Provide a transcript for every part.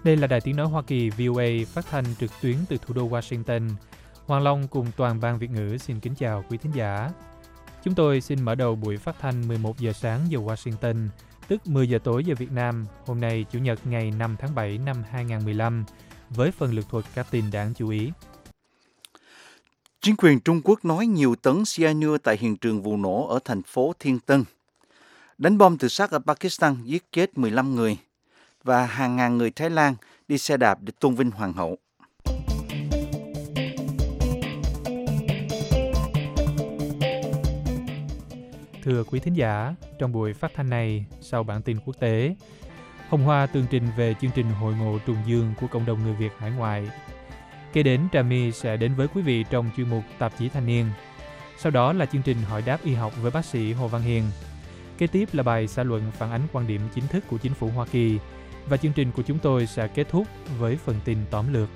Đây là Đài Tiếng Nói Hoa Kỳ VOA phát thanh trực tuyến từ thủ đô Washington. Hoàng Long cùng toàn ban Việt ngữ xin kính chào quý thính giả. Chúng tôi xin mở đầu buổi phát thanh 11 giờ sáng giờ Washington, tức 10 giờ tối giờ Việt Nam, hôm nay Chủ nhật ngày 5 tháng 7 năm 2015, với phần lược thuật các tin đáng chú ý. Chính quyền Trung Quốc nói nhiều tấn cyanua tại hiện trường vụ nổ ở thành phố Thiên Tân. Đánh bom tự sát ở Pakistan giết chết 15 người. Và hàng ngàn người Thái Lan đi xe đạp để tôn vinh hoàng hậu. Thưa quý thính giả, trong buổi phát thanh này, sau bản tin quốc tế, Hồng Hoa tường trình về chương trình hội ngộ trùng dương của cộng đồng người Việt hải ngoại. Kế đến, Trà My sẽ đến với quý vị trong chuyên mục Tạp chí Thanh niên. Sau đó là chương trình Hỏi đáp y học với bác sĩ Hồ Văn Hiền. Kế tiếp là bài xã luận phản ánh quan điểm chính thức của chính phủ Hoa Kỳ. Và chương trình của chúng tôi sẽ kết thúc với phần tin tóm lược.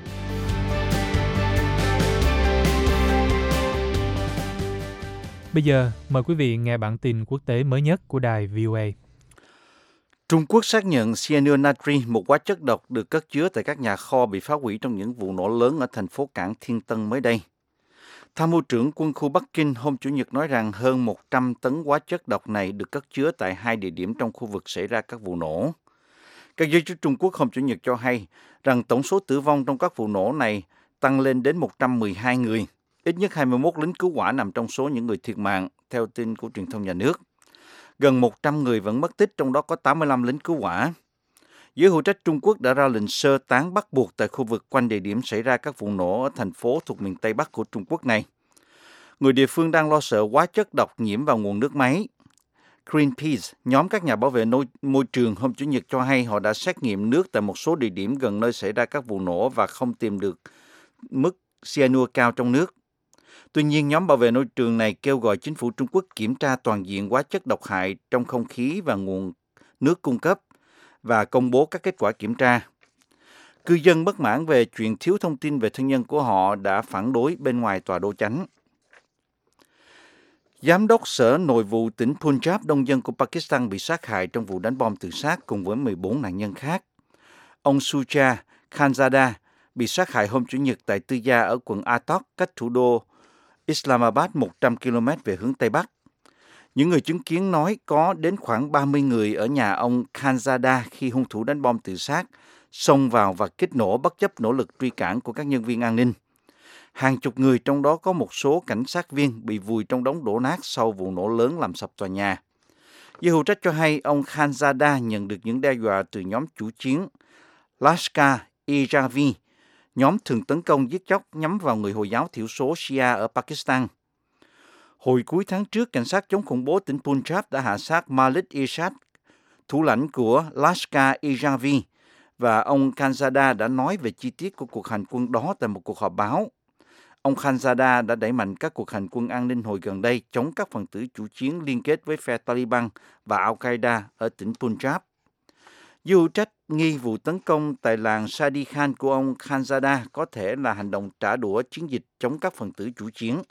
Bây giờ, mời quý vị nghe bản tin quốc tế mới nhất của đài VOA. Trung Quốc xác nhận cyanua natri, một hóa chất độc được cất chứa tại các nhà kho bị phá hủy trong những vụ nổ lớn ở thành phố cảng Thiên Tân mới đây. Tham mưu trưởng quân khu Bắc Kinh hôm Chủ nhật nói rằng hơn 100 tấn hóa chất độc này được cất chứa tại 2 địa điểm trong khu vực xảy ra các vụ nổ. Các giới chức Trung Quốc hôm Chủ nhật cho hay rằng tổng số tử vong trong các vụ nổ này tăng lên đến 112 người. Ít nhất 21 lính cứu hỏa nằm trong số những người thiệt mạng, theo tin của truyền thông nhà nước. Gần 100 người vẫn mất tích, trong đó có 85 lính cứu hỏa. Giới hữu trách Trung Quốc đã ra lệnh sơ tán bắt buộc tại khu vực quanh địa điểm xảy ra các vụ nổ ở thành phố thuộc miền Tây Bắc của Trung Quốc này. Người địa phương đang lo sợ hóa chất độc nhiễm vào nguồn nước máy. Greenpeace, nhóm các nhà bảo vệ môi trường hôm Chủ nhật cho hay họ đã xét nghiệm nước tại một số địa điểm gần nơi xảy ra các vụ nổ và không tìm được mức cyanua cao trong nước. Tuy nhiên, nhóm bảo vệ môi trường này kêu gọi chính phủ Trung Quốc kiểm tra toàn diện hóa chất độc hại trong không khí và nguồn nước cung cấp và công bố các kết quả kiểm tra. Cư dân bất mãn về chuyện thiếu thông tin về thân nhân của họ đã phản đối bên ngoài tòa đô chánh. Giám đốc Sở Nội vụ tỉnh Punjab, đông dân của Pakistan bị sát hại trong vụ đánh bom tự sát cùng với 14 nạn nhân khác. Ông Suja Khanzada bị sát hại hôm Chủ nhật tại tư gia ở quận Attock, cách thủ đô Islamabad 100 km về hướng Tây Bắc. Những người chứng kiến nói có đến khoảng 30 người ở nhà ông Khanzada khi hung thủ đánh bom tự sát, xông vào và kích nổ bất chấp nỗ lực truy cản của các nhân viên an ninh. Hàng chục người, trong đó có một số cảnh sát viên, bị vùi trong đống đổ nát sau vụ nổ lớn làm sập tòa nhà. Giới hữu trách cho hay ông Khanzada nhận được những đe dọa từ nhóm chủ chiến Lashkar-e-Jaish, nhóm thường tấn công giết chóc nhắm vào người Hồi giáo thiểu số Shia ở Pakistan. Hồi cuối tháng trước, cảnh sát chống khủng bố tỉnh Punjab đã hạ sát Malik Irshad, thủ lãnh của Lashkar-e-Jaish, và ông Khanzada đã nói về chi tiết của cuộc hành quân đó tại một cuộc họp báo. Ông Khanzada đã đẩy mạnh các cuộc hành quân an ninh hồi gần đây chống các phần tử chủ chiến liên kết với phe Taliban và Al-Qaeda ở tỉnh Punjab. Giới hữu trách nghi vụ tấn công tại làng Sadi Khan của ông Khanzada có thể là hành động trả đũa chiến dịch chống các phần tử chủ chiến.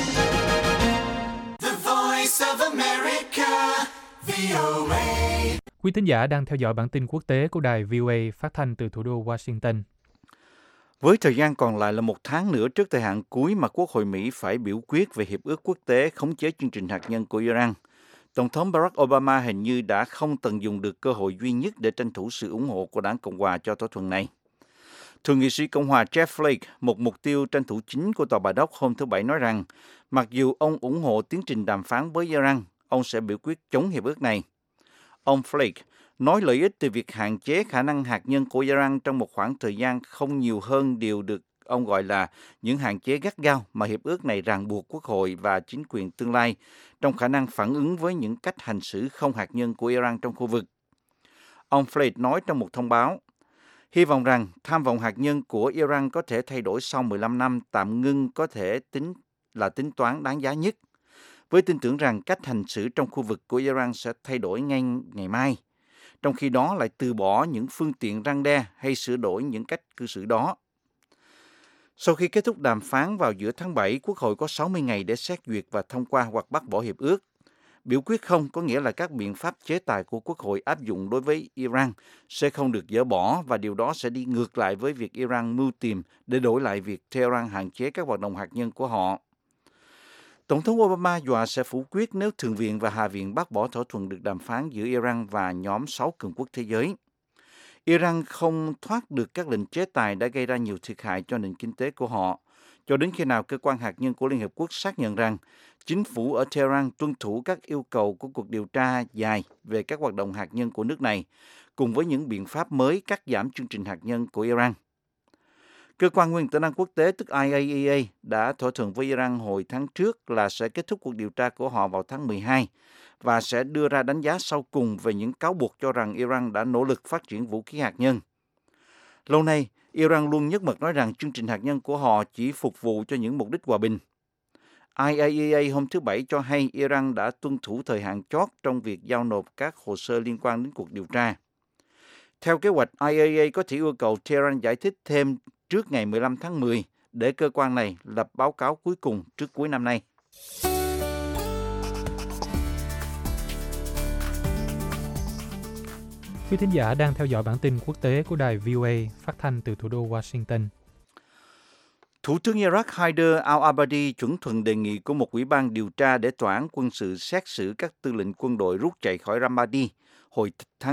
Quý thính giả đang theo dõi bản tin quốc tế của đài VOA phát thanh từ thủ đô Washington. Với thời gian còn lại là 1 tháng nữa trước thời hạn cuối mà Quốc hội Mỹ phải biểu quyết về Hiệp ước Quốc tế khống chế chương trình hạt nhân của Iran, Tổng thống Barack Obama hình như đã không tận dụng được cơ hội duy nhất để tranh thủ sự ủng hộ của đảng Cộng hòa cho thỏa thuận này. Thượng nghị sĩ Cộng hòa Jeff Flake, một mục tiêu tranh thủ chính của Tòa Bà Đốc hôm thứ Bảy, nói rằng mặc dù ông ủng hộ tiến trình đàm phán với Iran, ông sẽ biểu quyết chống hiệp ước này. Ông Flake nói lợi ích từ việc hạn chế khả năng hạt nhân của Iran trong một khoảng thời gian không nhiều hơn điều được ông gọi là những hạn chế gắt gao mà hiệp ước này ràng buộc Quốc hội và chính quyền tương lai trong khả năng phản ứng với những cách hành xử không hạt nhân của Iran trong khu vực. Ông Flake nói trong một thông báo, hy vọng rằng tham vọng hạt nhân của Iran có thể thay đổi sau 15 năm tạm ngưng có thể tính toán đáng giá nhất, với tin tưởng rằng cách hành xử trong khu vực của Iran sẽ thay đổi ngay ngày mai, trong khi đó lại từ bỏ những phương tiện răn đe hay sửa đổi những cách cư xử đó. Sau khi kết thúc đàm phán vào giữa tháng 7, Quốc hội có 60 ngày để xét duyệt và thông qua hoặc bác bỏ hiệp ước. Biểu quyết không có nghĩa là các biện pháp chế tài của Quốc hội áp dụng đối với Iran sẽ không được dỡ bỏ và điều đó sẽ đi ngược lại với việc Iran mưu tìm để đổi lại việc Tehran hạn chế các hoạt động hạt nhân của họ. Tổng thống Obama dọa sẽ phủ quyết nếu Thượng viện và Hạ viện bác bỏ thỏa thuận được đàm phán giữa Iran và nhóm 6 cường quốc thế giới. Iran không thoát được các lệnh chế tài đã gây ra nhiều thiệt hại cho nền kinh tế của họ, cho đến khi nào cơ quan hạt nhân của Liên Hợp Quốc xác nhận rằng chính phủ ở Tehran tuân thủ các yêu cầu của cuộc điều tra dài về các hoạt động hạt nhân của nước này, cùng với những biện pháp mới cắt giảm chương trình hạt nhân của Iran. Cơ quan Nguyên tử năng quốc tế tức IAEA đã thỏa thuận với Iran hồi tháng trước là sẽ kết thúc cuộc điều tra của họ vào tháng 12 và sẽ đưa ra đánh giá sau cùng về những cáo buộc cho rằng Iran đã nỗ lực phát triển vũ khí hạt nhân. Lâu nay, Iran luôn nhất mực nói rằng chương trình hạt nhân của họ chỉ phục vụ cho những mục đích hòa bình. IAEA hôm thứ Bảy cho hay Iran đã tuân thủ thời hạn chót trong việc giao nộp các hồ sơ liên quan đến cuộc điều tra. Theo kế hoạch, IAEA có thể yêu cầu Tehran giải thích thêm trước ngày 15 tháng 10 để cơ quan này lập báo cáo cuối cùng trước cuối năm nay. Quý thính giả đang theo dõi bản tin quốc tế của đài VOA phát thanh từ thủ đô Washington. Thủ tướng Iraq Haider al-Abadi chuẩn thuận đề nghị của một ủy ban điều tra để tòa án quân sự xét xử các tư lệnh quân đội rút chạy khỏi Ramadi hồi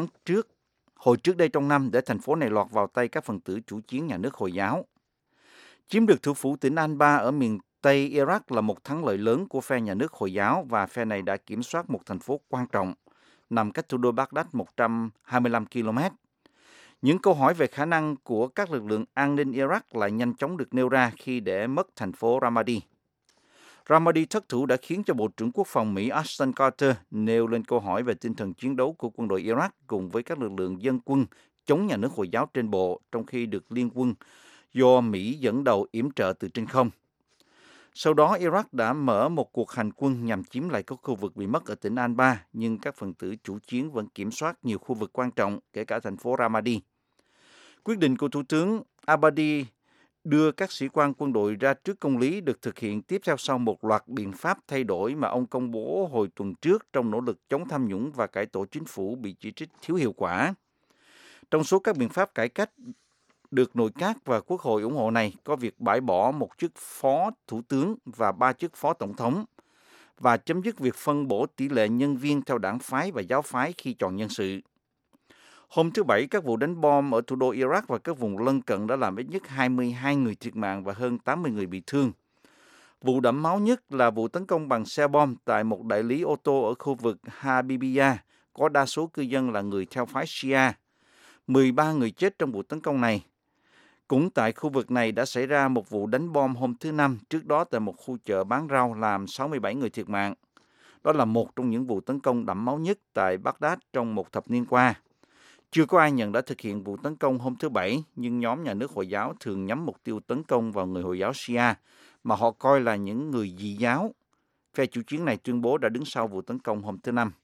trước đây trong năm để thành phố này lọt vào tay các phần tử chủ chiến nhà nước Hồi giáo. Chiếm được thủ phủ tỉnh Anbar ở miền Tây Iraq là một thắng lợi lớn của phe nhà nước Hồi giáo và phe này đã kiểm soát một thành phố quan trọng nằm cách thủ đô Baghdad 125 km. Những câu hỏi về khả năng của các lực lượng an ninh Iraq lại nhanh chóng được nêu ra khi để mất thành phố Ramadi. Ramadi thất thủ đã khiến cho Bộ trưởng Quốc phòng Mỹ Ashton Carter nêu lên câu hỏi về tinh thần chiến đấu của quân đội Iraq cùng với các lực lượng dân quân chống nhà nước Hồi giáo trên bộ, trong khi được liên quân do Mỹ dẫn đầu yểm trợ từ trên không. Sau đó, Iraq đã mở một cuộc hành quân nhằm chiếm lại các khu vực bị mất ở tỉnh Anbar, nhưng các phần tử chủ chiến vẫn kiểm soát nhiều khu vực quan trọng, kể cả thành phố Ramadi. Quyết định của Thủ tướng Abadi đưa các sĩ quan quân đội ra trước công lý được thực hiện tiếp theo sau một loạt biện pháp thay đổi mà ông công bố hồi tuần trước trong nỗ lực chống tham nhũng và cải tổ chính phủ bị chỉ trích thiếu hiệu quả. Trong số các biện pháp cải cách được nội các và quốc hội ủng hộ này có việc bãi bỏ một chức phó thủ tướng và 3 chức phó tổng thống và chấm dứt việc phân bổ tỷ lệ nhân viên theo đảng phái và giáo phái khi chọn nhân sự. Hôm thứ Bảy, các vụ đánh bom ở thủ đô Iraq và các vùng lân cận đã làm ít nhất 22 người thiệt mạng và hơn 80 người bị thương. Vụ đẫm máu nhất là vụ tấn công bằng xe bom tại một đại lý ô tô ở khu vực Habibiyah, có đa số cư dân là người theo phái Shia. 13 người chết trong vụ tấn công này. Cũng tại khu vực này đã xảy ra một vụ đánh bom hôm thứ Năm, trước đó tại một khu chợ bán rau làm 67 người thiệt mạng. Đó là một trong những vụ tấn công đẫm máu nhất tại Baghdad trong một thập niên qua. Chưa có ai nhận đã thực hiện vụ tấn công hôm thứ Bảy, nhưng nhóm nhà nước Hồi giáo thường nhắm mục tiêu tấn công vào người Hồi giáo Shia, mà họ coi là những người dị giáo. Phe chủ chiến này tuyên bố đã đứng sau vụ tấn công hôm thứ Năm.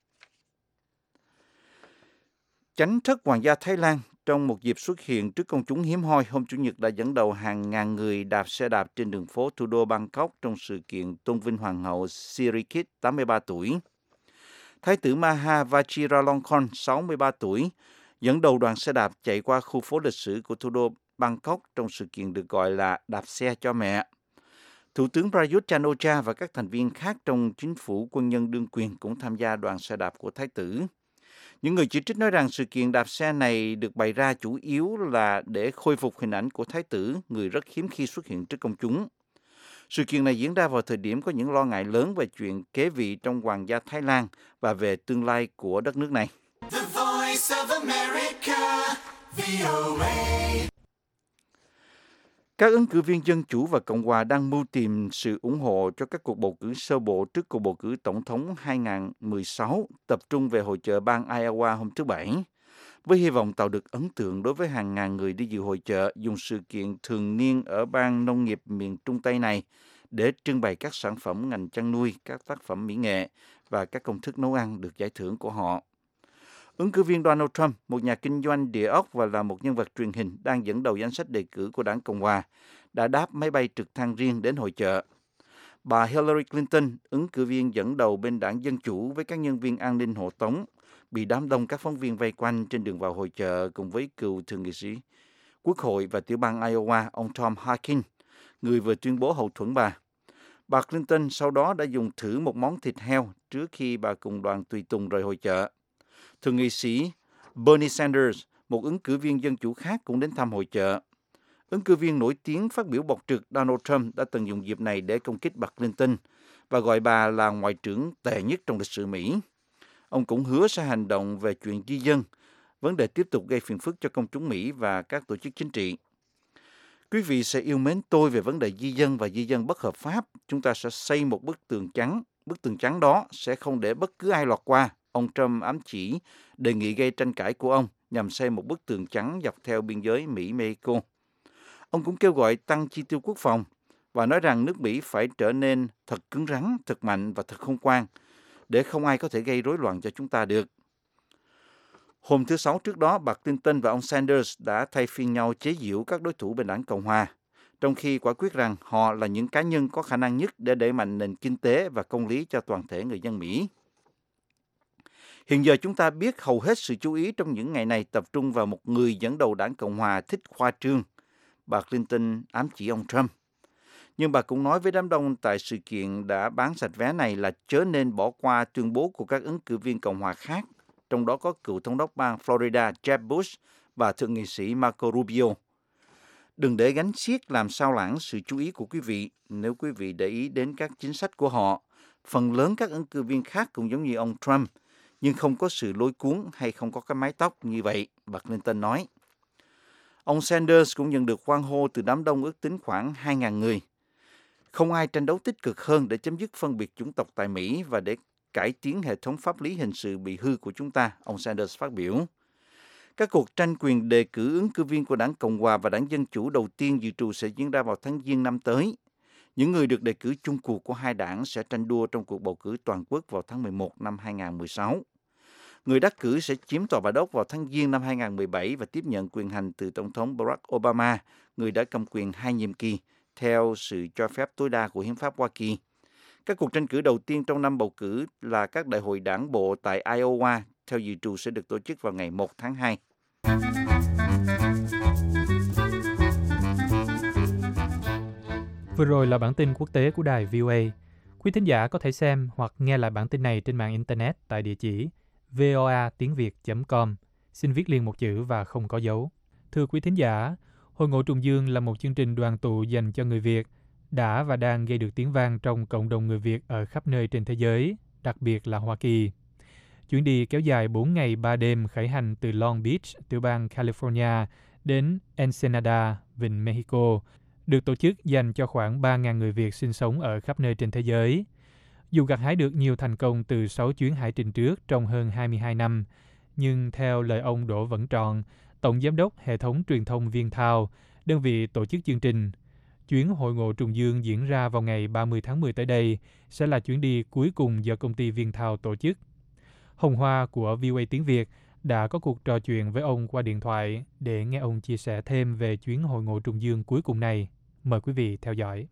Chánh thất hoàng gia Thái Lan trong một dịp xuất hiện trước công chúng hiếm hoi hôm Chủ nhật đã dẫn đầu hàng ngàn người đạp xe đạp trên đường phố thủ đô Bangkok trong sự kiện tôn vinh Hoàng hậu Sirikit, 83 tuổi. Thái tử Maha Vajiralongkorn, 63 tuổi, dẫn đầu đoàn xe đạp chạy qua khu phố lịch sử của thủ đô Bangkok trong sự kiện được gọi là đạp xe cho mẹ. Thủ tướng Prayut Chan-o-cha và các thành viên khác trong chính phủ quân nhân đương quyền cũng tham gia đoàn xe đạp của Thái tử. Những người chỉ trích nói rằng sự kiện đạp xe này được bày ra chủ yếu là để khôi phục hình ảnh của Thái tử, người rất hiếm khi xuất hiện trước công chúng. Sự kiện này diễn ra vào thời điểm có những lo ngại lớn về chuyện kế vị trong Hoàng gia Thái Lan và về tương lai của đất nước này. The Voice of America, VOA. Các ứng cử viên Dân Chủ và Cộng hòa đang mưu tìm sự ủng hộ cho các cuộc bầu cử sơ bộ trước cuộc bầu cử tổng thống 2016 tập trung về hội chợ bang Iowa hôm thứ Bảy, với hy vọng tạo được ấn tượng đối với hàng ngàn người đi dự hội chợ dùng sự kiện thường niên ở bang nông nghiệp miền Trung Tây này để trưng bày các sản phẩm ngành chăn nuôi, các tác phẩm mỹ nghệ và các công thức nấu ăn được giải thưởng của họ. Ứng cử viên Donald Trump, một nhà kinh doanh địa ốc và là một nhân vật truyền hình đang dẫn đầu danh sách đề cử của đảng Cộng hòa, đã đáp máy bay trực thăng riêng đến hội chợ. Bà Hillary Clinton, ứng cử viên dẫn đầu bên đảng Dân Chủ với các nhân viên an ninh hộ tống, bị đám đông các phóng viên vây quanh trên đường vào hội chợ cùng với cựu thượng nghị sĩ Quốc hội và tiểu bang Iowa, ông Tom Harkin, người vừa tuyên bố hậu thuẫn bà. Bà Clinton sau đó đã dùng thử một món thịt heo trước khi bà cùng đoàn tùy tùng rời hội chợ. Thượng nghị sĩ Bernie Sanders, một ứng cử viên Dân Chủ khác cũng đến thăm hội chợ. Ứng cử viên nổi tiếng phát biểu bộc trực Donald Trump đã từng dùng dịp này để công kích bà Clinton và gọi bà là ngoại trưởng tệ nhất trong lịch sử Mỹ. Ông cũng hứa sẽ hành động về chuyện di dân, vấn đề tiếp tục gây phiền phức cho công chúng Mỹ và các tổ chức chính trị. Quý vị sẽ yêu mến tôi về vấn đề di dân và di dân bất hợp pháp. Chúng ta sẽ xây một bức tường trắng. Bức tường trắng đó sẽ không để bất cứ ai lọt qua. Ông Trump ám chỉ đề nghị gây tranh cãi của ông nhằm xây một bức tường trắng dọc theo biên giới Mỹ-Mexico. Ông cũng kêu gọi tăng chi tiêu quốc phòng và nói rằng nước Mỹ phải trở nên thật cứng rắn, thật mạnh và thật khôn ngoan để không ai có thể gây rối loạn cho chúng ta được. Hôm thứ Sáu trước đó, bà Clinton và ông Sanders đã thay phiên nhau chế giễu các đối thủ bên đảng Cộng hòa, trong khi quả quyết rằng họ là những cá nhân có khả năng nhất để đẩy mạnh nền kinh tế và công lý cho toàn thể người dân Mỹ. Hiện giờ chúng ta biết hầu hết sự chú ý trong những ngày này tập trung vào một người dẫn đầu đảng Cộng hòa thích khoa trương. Bà Clinton ám chỉ ông Trump. Nhưng bà cũng nói với đám đông tại sự kiện đã bán sạch vé này là chớ nên bỏ qua tuyên bố của các ứng cử viên Cộng hòa khác, trong đó có cựu thống đốc bang Florida Jeb Bush và thượng nghị sĩ Marco Rubio. Đừng để gánh xiếc làm sao lãng sự chú ý của quý vị. Nếu quý vị để ý đến các chính sách của họ, phần lớn các ứng cử viên khác cũng giống như ông Trump, nhưng không có sự lôi cuốn hay không có cái mái tóc như vậy, bà Clinton nói. Ông Sanders cũng nhận được hoan hô từ đám đông ước tính khoảng 2.000 người. Không ai tranh đấu tích cực hơn để chấm dứt phân biệt chủng tộc tại Mỹ và để cải tiến hệ thống pháp lý hình sự bị hư của chúng ta, ông Sanders phát biểu. Các cuộc tranh quyền đề cử ứng cử viên của đảng Cộng hòa và đảng Dân Chủ đầu tiên dự trù sẽ diễn ra vào tháng Giêng năm tới. Những người được đề cử chung cuộc của hai đảng sẽ tranh đua trong cuộc bầu cử toàn quốc vào tháng 11 năm 2016. Người đắc cử sẽ chiếm tòa Bà Đốc vào tháng Giêng năm 2017 và tiếp nhận quyền hành từ Tổng thống Barack Obama, người đã cầm quyền 2 nhiệm kỳ, theo sự cho phép tối đa của Hiến pháp Hoa Kỳ. Các cuộc tranh cử đầu tiên trong năm bầu cử là các đại hội đảng bộ tại Iowa, theo dự trù sẽ được tổ chức vào ngày 1 tháng 2. Vừa rồi là bản tin quốc tế của đài VOA. Quý thính giả có thể xem hoặc nghe lại bản tin này trên mạng Internet tại địa chỉ voatiengviet.com. Xin viết liền một chữ và không có dấu. Thưa quý thính giả, Hội ngộ Trùng Dương là một chương trình đoàn tụ dành cho người Việt, đã và đang gây được tiếng vang trong cộng đồng người Việt ở khắp nơi trên thế giới, đặc biệt là Hoa Kỳ. Chuyến đi kéo dài 4 ngày 3 đêm khởi hành từ Long Beach, tiểu bang California, đến Ensenada, vịnh Mexico, được tổ chức dành cho khoảng 3.000 người Việt sinh sống ở khắp nơi trên thế giới. Dù gặt hái được nhiều thành công từ 6 chuyến hải trình trước trong hơn 22 năm, nhưng theo lời ông Đỗ Vẩn Trọn, Tổng Giám đốc Hệ thống Truyền thông Viên Thao, đơn vị tổ chức chương trình, chuyến Hội ngộ Trùng Dương diễn ra vào ngày 30 tháng 10 tới đây sẽ là chuyến đi cuối cùng do công ty Viên Thao tổ chức. Hồng Hoa của VOA Tiếng Việt đã có cuộc trò chuyện với ông qua điện thoại để nghe ông chia sẻ thêm về chuyến Hội ngộ Trùng Dương cuối cùng này. Mời quý vị theo dõi.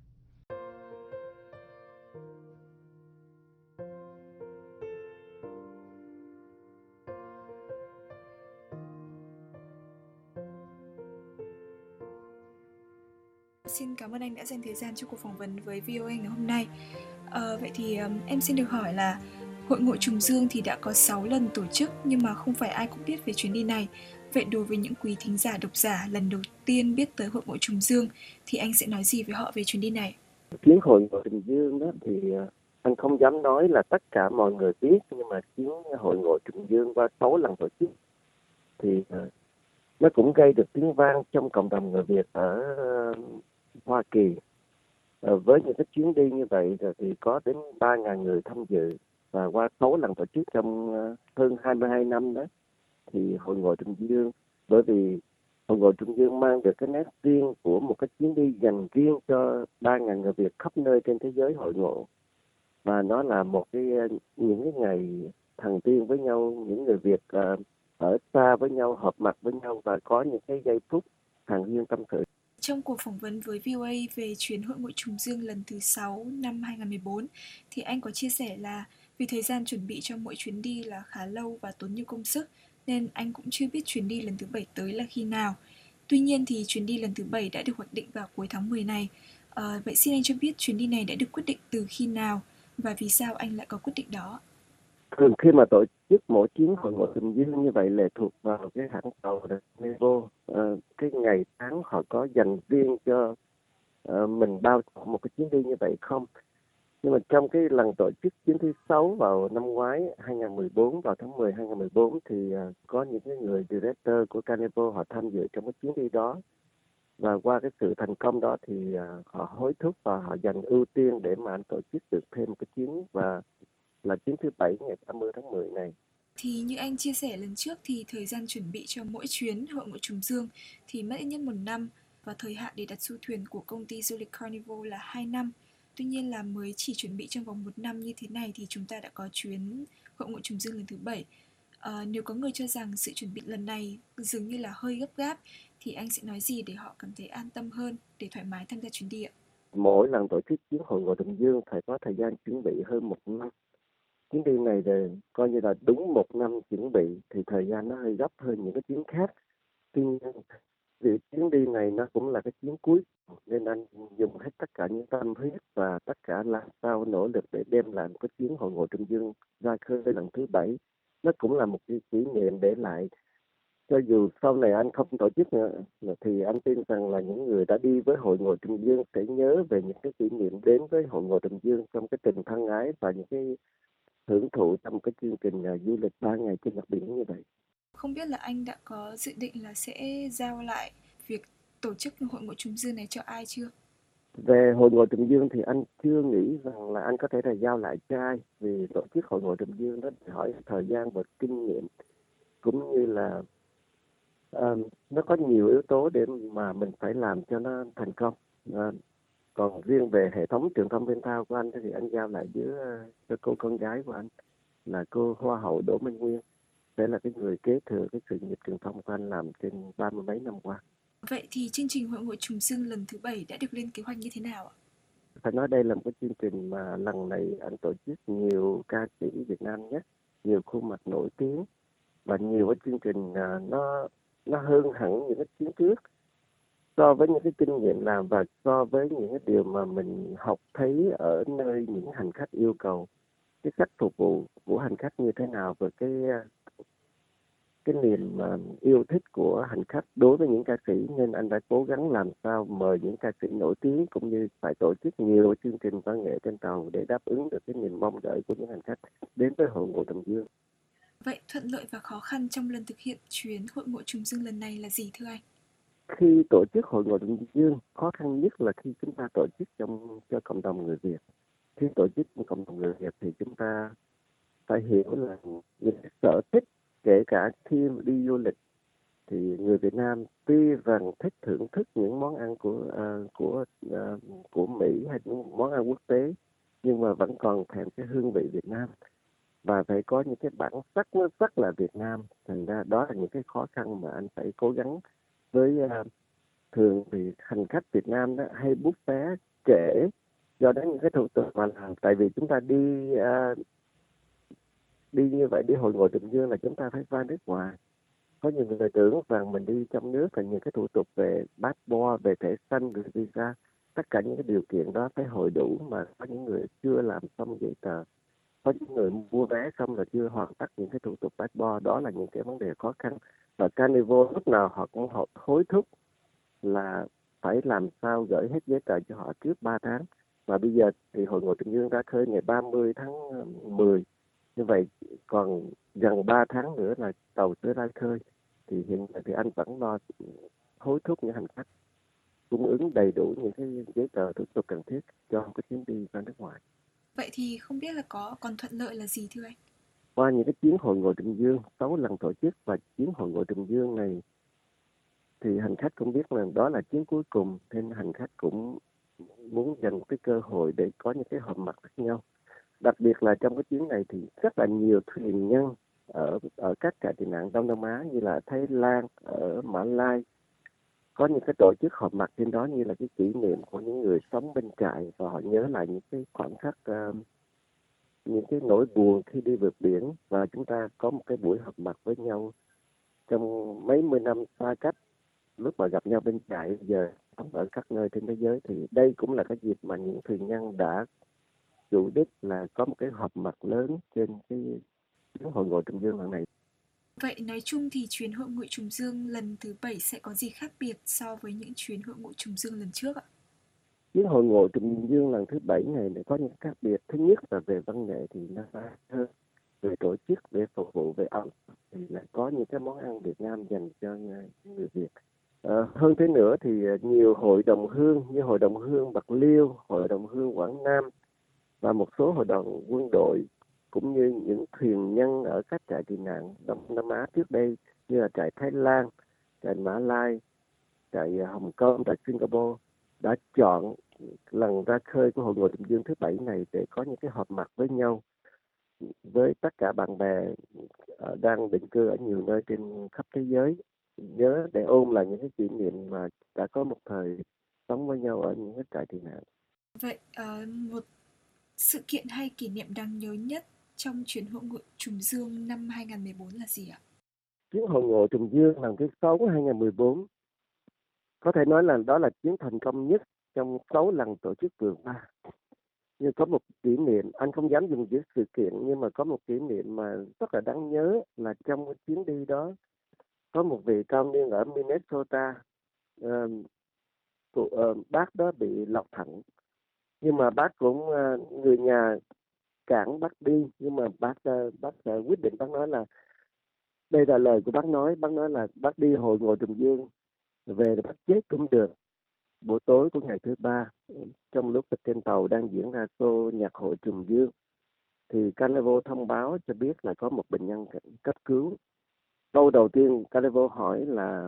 Xin cảm ơn anh đã dành thời gian cho cuộc phỏng vấn với VOA ngày hôm nay. Vậy thì em xin được hỏi là Hội ngộ Trùng Dương thì đã có 6 lần tổ chức nhưng mà không phải ai cũng biết về chuyến đi này. Vậy đối với những quý thính giả độc giả lần đầu tiên biết tới Hội ngộ Trùng Dương thì anh sẽ nói gì với họ về chuyến đi này? Chuyến Hội ngộ Trùng Dương đó thì anh không dám nói là tất cả mọi người biết, nhưng mà chuyến Hội ngộ Trùng Dương qua 6 lần tổ chức thì nó cũng gây được tiếng vang trong cộng đồng người Việt ở Hoa Kỳ. Với những cái chuyến đi như vậy thì có đến 3.000 người tham dự, và qua 6 lần tổ chức trong hơn 22 năm đó thì Hội ngộ Trùng Dương, bởi vì Hội ngộ Trùng Dương mang được cái nét riêng của một cái chuyến đi dành riêng cho 3.000 người Việt khắp nơi trên thế giới hội ngộ, và nó là một những cái ngày thần tiên với nhau, những người Việt ở xa với nhau, hợp mặt với nhau và có những cái giây phút hàn huyên tâm sự. Trong cuộc phỏng vấn với VOA về chuyến hội ngộ trùng dương lần thứ 6 năm 2014, thì anh có chia sẻ là vì thời gian chuẩn bị cho mỗi chuyến đi là khá lâu và tốn nhiều công sức, nên anh cũng chưa biết chuyến đi lần thứ 7 tới là khi nào. Tuy nhiên thì chuyến đi lần thứ 7 đã được hoạch định vào cuối tháng 10 này. Vậy xin anh cho biết chuyến đi này đã được quyết định từ khi nào và vì sao anh lại có quyết định đó? Thường khi mà tổ chức mỗi chuyến hội ngộ trùng dương như vậy lệ thuộc vào cái hãng tàu Carnival. Cái ngày tháng họ có dành riêng cho mình bao trọn một cái chuyến đi như vậy không? Nhưng mà trong cái lần tổ chức chuyến thứ 6 vào năm ngoái 2014, vào tháng 10 2014 thì có những cái người director của Carnival họ tham dự trong cái chuyến đi đó. Và qua cái sự thành công đó thì họ hối thúc và họ dành ưu tiên để mà anh tổ chức được thêm một cái chuyến, và là chuyến thứ 7 ngày 30 tháng 10 này. Thì như anh chia sẻ lần trước thì thời gian chuẩn bị cho mỗi chuyến hội ngộ trùng dương thì mất ít nhất 1 năm và thời hạn để đặt du thuyền của công ty du lịch Carnival là 2 năm. Tuy nhiên là mới chỉ chuẩn bị trong vòng 1 năm như thế này thì chúng ta đã có chuyến hội ngộ trùng dương lần thứ 7. Nếu có người cho rằng sự chuẩn bị lần này dường như là hơi gấp gáp thì anh sẽ nói gì để họ cảm thấy an tâm hơn để thoải mái tham gia chuyến đi ạ? Mỗi lần tổ chức chuyến hội ngộ trùng dương phải có thời gian chuẩn bị hơn 1 năm. Chuyến đi này thì coi như là đúng 1 năm chuẩn bị, thì thời gian nó hơi gấp hơn những cái chuyến khác. Tuy nhiên vì chuyến đi này nó cũng là cái chuyến cuối nên anh dùng hết tất cả những tâm huyết và tất cả làm sao nỗ lực để đem lại một cái chuyến hội ngộ trùng dương ra khơi lần thứ 7. Nó cũng là một cái kỷ niệm để lại, cho dù sau này anh không tổ chức nữa thì anh tin rằng là những người đã đi với hội ngộ trùng dương sẽ nhớ về những cái kỷ niệm đến với hội ngộ trùng dương trong cái tình thân ái và những cái hưởng thụ trong cái chương trình du lịch 3 ngày trên mặt biển như vậy. Không biết là anh đã có dự định là sẽ giao lại việc tổ chức hội ngộ trùng dương này cho ai chưa? Về hội ngộ trùng dương thì anh chưa nghĩ rằng là anh có thể là giao lại cho ai, vì tổ chức hội ngộ trùng dương đó đòi hỏi thời gian và kinh nghiệm, cũng như là nó có nhiều yếu tố để mà mình phải làm cho nó thành công. Còn riêng về hệ thống truyền thông viên thao của anh thì anh giao lại cho cô con gái của anh là cô Hoa hậu Đỗ Minh Nguyên, sẽ là cái người kế thừa cái sự nghiệp truyền thông của anh làm trên 30 mấy năm qua. Vậy thì chương trình hội ngộ trùng dương lần thứ 7 đã được lên kế hoạch như thế nào ạ? Phải nói đây là một cái chương trình mà lần này anh tổ chức nhiều ca sĩ Việt Nam nhất, nhiều khuôn mặt nổi tiếng và nhiều cái chương trình nó hơn hẳn những cái chuyến trước, so với những cái kinh nghiệm làm và so với những cái điều mà mình học thấy ở nơi những hành khách yêu cầu, cái cách phục vụ của hành khách như thế nào và cái niềm yêu thích của hành khách đối với những ca sĩ, nên anh đã cố gắng làm sao mời những ca sĩ nổi tiếng cũng như phải tổ chức nhiều chương trình văn nghệ trên tàu để đáp ứng được cái niềm mong đợi của những hành khách đến với hội ngộ trùng dương. Vậy thuận lợi và khó khăn trong lần thực hiện chuyến hội ngộ trùng dương lần này là gì thưa anh? Khi tổ chức hội ngộ trùng dương, khó khăn nhất là khi chúng ta tổ chức cho cộng đồng người Việt. Khi tổ chức cho cộng đồng người Việt thì chúng ta phải hiểu là những sở thích, kể cả khi đi du lịch thì người Việt Nam tuy rằng thích thưởng thức những món ăn của Mỹ hay những món ăn quốc tế, nhưng mà vẫn còn thèm cái hương vị Việt Nam và phải có những cái bản sắc nó rất là Việt Nam. Thành ra đó là những cái khó khăn mà anh phải cố gắng với thường thì hành khách Việt Nam đó hay book vé trễ do đó những cái thủ tục mà làm, tại vì chúng ta đi như vậy, đi hội ngộ trùng dương là chúng ta phải qua nước ngoài. Có nhiều người tưởng rằng mình đi trong nước là những cái thủ tục về passport, về thẻ xanh, về visa, tất cả những cái điều kiện đó phải hội đủ, mà có những người chưa làm xong giấy tờ, có những người mua vé xong là chưa hoàn tất những cái thủ tục passport. Đó là những cái vấn đề khó khăn và Carnival lúc nào họ cũng hối thúc là phải làm sao gửi hết giấy tờ cho họ trước 3 tháng. Và bây giờ thì hội ngộ trùng dương ra khơi ngày 30 tháng 10, như vậy còn gần 3 tháng nữa là tàu sẽ ra khơi. Thì hiện tại thì anh vẫn lo hối thúc những hành khách cung ứng đầy đủ những cái giấy tờ thủ tục cần thiết cho cái chuyến đi ra nước ngoài. Vậy thì không biết là còn thuận lợi là gì thưa anh? Qua những cái chuyến hội ngộ trùng dương 6 lần tổ chức và chuyến hội ngộ trùng dương này thì hành khách cũng biết là đó là chuyến cuối cùng, nên hành khách cũng muốn dành một cái cơ hội để có những cái họp mặt với nhau. Đặc biệt là trong cái chuyến này thì rất là nhiều thuyền nhân ở các trại tị nạn Đông Nam Á như là Thái Lan, ở Mã Lai, có những cái tổ chức họp mặt trên đó như là cái kỷ niệm của những người sống bên trại, và họ nhớ lại những cái khoảnh khắc, những cái nỗi buồn khi đi vượt biển, và chúng ta có một cái buổi họp mặt với nhau trong mấy mươi năm xa cách, lúc mà gặp nhau bên trại, giờ sống ở các nơi trên thế giới. Thì đây cũng là cái dịp mà những thuyền nhân đã chủ đích là có một cái họp mặt lớn trên cái chuyến hội ngộ trùng dương lần này. Vậy nói chung thì chuyến hội ngộ trùng dương lần thứ 7 sẽ có gì khác biệt so với những chuyến hội ngộ trùng dương lần trước ạ? Chuyến hội ngộ trùng dương lần thứ 7 này có những khác biệt. Thứ nhất là về văn nghệ thì nó hơn, về tổ chức, về phục vụ, về ẩm thì là có những cái món ăn Việt Nam dành cho người Việt. Hơn thế nữa thì nhiều hội đồng hương như hội đồng hương Bạc Liêu, hội đồng hương Quảng Nam và một số hội đồng quân đội, cũng như những thuyền nhân ở các trại tị nạn Đông Nam Á trước đây như là trại Thái Lan, trại Mã Lai, trại Hồng Kông, trại Singapore đã chọn lần ra khơi của hội ngộ trùng dương thứ 7 này để có những cái họp mặt với nhau, với tất cả bạn bè đang định cư ở nhiều nơi trên khắp thế giới, nhớ để ôn lại những cái kỷ niệm mà đã có một thời sống với nhau ở những cái trại tị nạn. Vậy một sự kiện hay kỷ niệm đáng nhớ nhất trong chuyến hội ngộ trùng dương năm 2014 là gì ạ? Chuyến hội ngộ trùng dương lần thứ 6 2014 có thể nói là đó là chuyến thành công nhất trong 6 lần tổ chức vừa qua. Nhưng có một kỷ niệm, anh không dám dùng chữ sự kiện, nhưng mà có một kỷ niệm mà rất là đáng nhớ là trong cái chuyến đi đó có một vị cao niên ở Minnesota, bác đó bị lọc thận, nhưng mà bác cũng người nhà cản bác đi, nhưng mà bác quyết định, bác nói là đây là lời của bác nói là bác đi hội ngộ trùng dương về là bác chết cũng được. Buổi tối của ngày thứ 3, trong lúc trên tàu đang diễn ra show nhạc hội trùng dương, thì Carnival thông báo cho biết là có một bệnh nhân cấp cứu. Câu đầu tiên Carnival hỏi là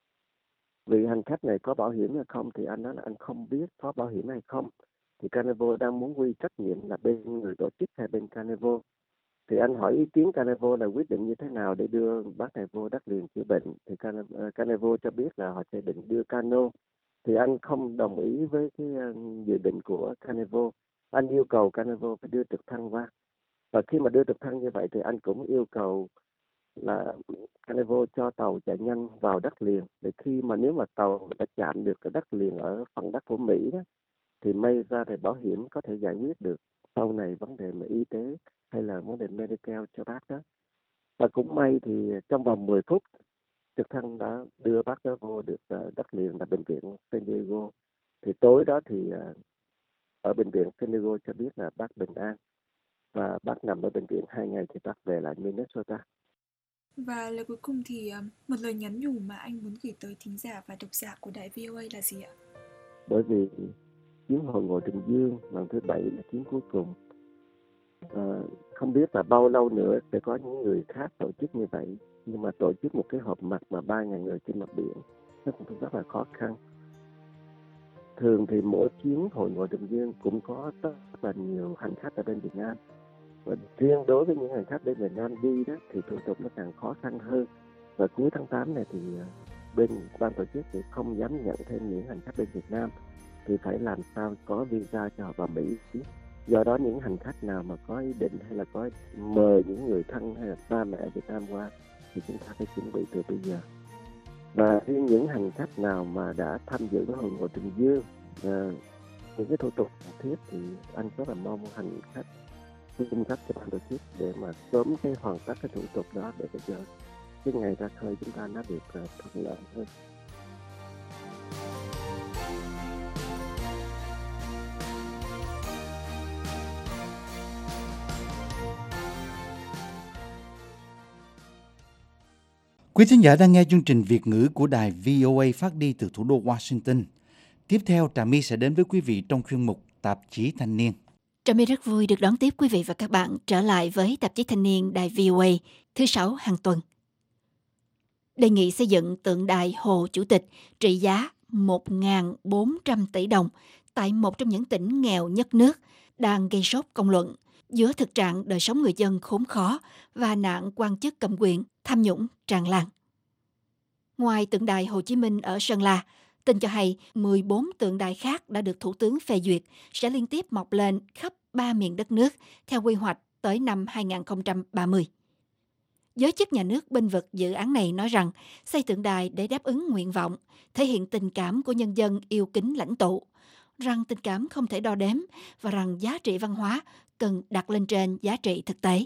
vị hành khách này có bảo hiểm hay không, thì anh nói là anh không biết có bảo hiểm hay không. Thì Carnival đang muốn quy trách nhiệm là bên người tổ chức hay bên Carnival. Thì anh hỏi ý kiến Carnival là quyết định như thế nào để đưa bác này vô đất liền chữa bệnh. Thì Carnival cho biết là họ sẽ định đưa cano. Thì anh không đồng ý với cái dự định của Carnival. Anh yêu cầu Carnival phải đưa trực thăng qua. Và khi mà đưa trực thăng như vậy thì anh cũng yêu cầu là Carnival cho tàu chạy nhanh vào đất liền. Để khi mà nếu mà tàu đã chạm được cái đất liền ở phần đất của Mỹ đó, thì may ra thì bảo hiểm có thể giải quyết được sau này vấn đề mà y tế hay là vấn đề medical cho bác đó. Và cũng may thì trong vòng 10 phút trực thăng đã đưa bác đó vô được đất liền là bệnh viện San Diego. Thì tối đó thì ở bệnh viện San Diego cho biết là bác bình an, và bác nằm ở bệnh viện 2 ngày thì bác về lại Minnesota. Và lời cuối cùng thì một lời nhắn nhủ mà anh muốn gửi tới thính giả và độc giả của đài VOA là gì ạ? Bởi vì chuyến hội ngộ trùng dương lần thứ 7 là chuyến cuối cùng. Không biết là bao lâu nữa sẽ có những người khác tổ chức như vậy, nhưng mà tổ chức một cái họp mặt mà 3.000 người trên mặt biển nó cũng rất là khó khăn. Thường thì mỗi chuyến hội ngộ trùng dương cũng có rất là nhiều hành khách ở bên Việt Nam, và riêng đối với những hành khách bên Việt Nam đi đó thì thủ tục nó càng khó khăn hơn. Và cuối tháng 8 này thì bên ban tổ chức thì không dám nhận thêm những hành khách bên Việt Nam, thì phải làm sao có visa cho họ vào Mỹ. Do đó những hành khách nào mà có ý định hay là có mời những người thân hay là ba mẹ Việt Nam qua thì chúng ta phải chuẩn bị từ bây giờ. Và những hành khách nào mà đã tham dự cái hội ngộ trùng dương những cái thủ tục cần thiết thì anh rất là mong hành khách cung cấp cho ban tổ chức để mà sớm hoàn tất cái thủ tục đó, để cho cái ngày ra khơi chúng ta nó được thuận lợi hơn. Quý thính giả đang nghe chương trình Việt ngữ của đài VOA phát đi từ thủ đô Washington. Tiếp theo, Trà My sẽ đến với quý vị trong chuyên mục Tạp chí Thanh niên. Trà My rất vui được đón tiếp quý vị và các bạn trở lại với Tạp chí Thanh niên đài VOA thứ 6 hàng tuần. Đề nghị xây dựng tượng đài Hồ Chủ tịch trị giá 1.400 tỷ đồng tại một trong những tỉnh nghèo nhất nước đang gây sốt công luận giữa thực trạng đời sống người dân khốn khó và nạn quan chức cầm quyền tham nhũng tràn lan. Ngoài tượng đài Hồ Chí Minh ở Sơn La, tin cho hay 14 tượng đài khác đã được Thủ tướng phê duyệt sẽ liên tiếp mọc lên khắp 3 miền đất nước theo quy hoạch tới năm 2030. Giới chức nhà nước bênh vực dự án này nói rằng xây tượng đài để đáp ứng nguyện vọng, thể hiện tình cảm của nhân dân yêu kính lãnh tụ, rằng tình cảm không thể đo đếm và rằng giá trị văn hóa cần đặt lên trên giá trị thực tế.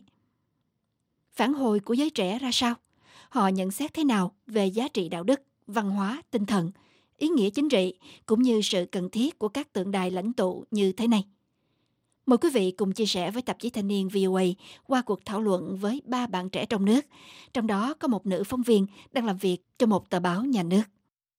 Phản hồi của giới trẻ ra sao? Họ nhận xét thế nào về giá trị đạo đức, văn hóa, tinh thần, ý nghĩa chính trị cũng như sự cần thiết của các tượng đài lãnh tụ như thế này? Mời quý vị cùng chia sẻ với tạp chí Thanh niên VOA qua cuộc thảo luận với 3 bạn trẻ trong nước. Trong đó có một nữ phóng viên đang làm việc cho một tờ báo nhà nước.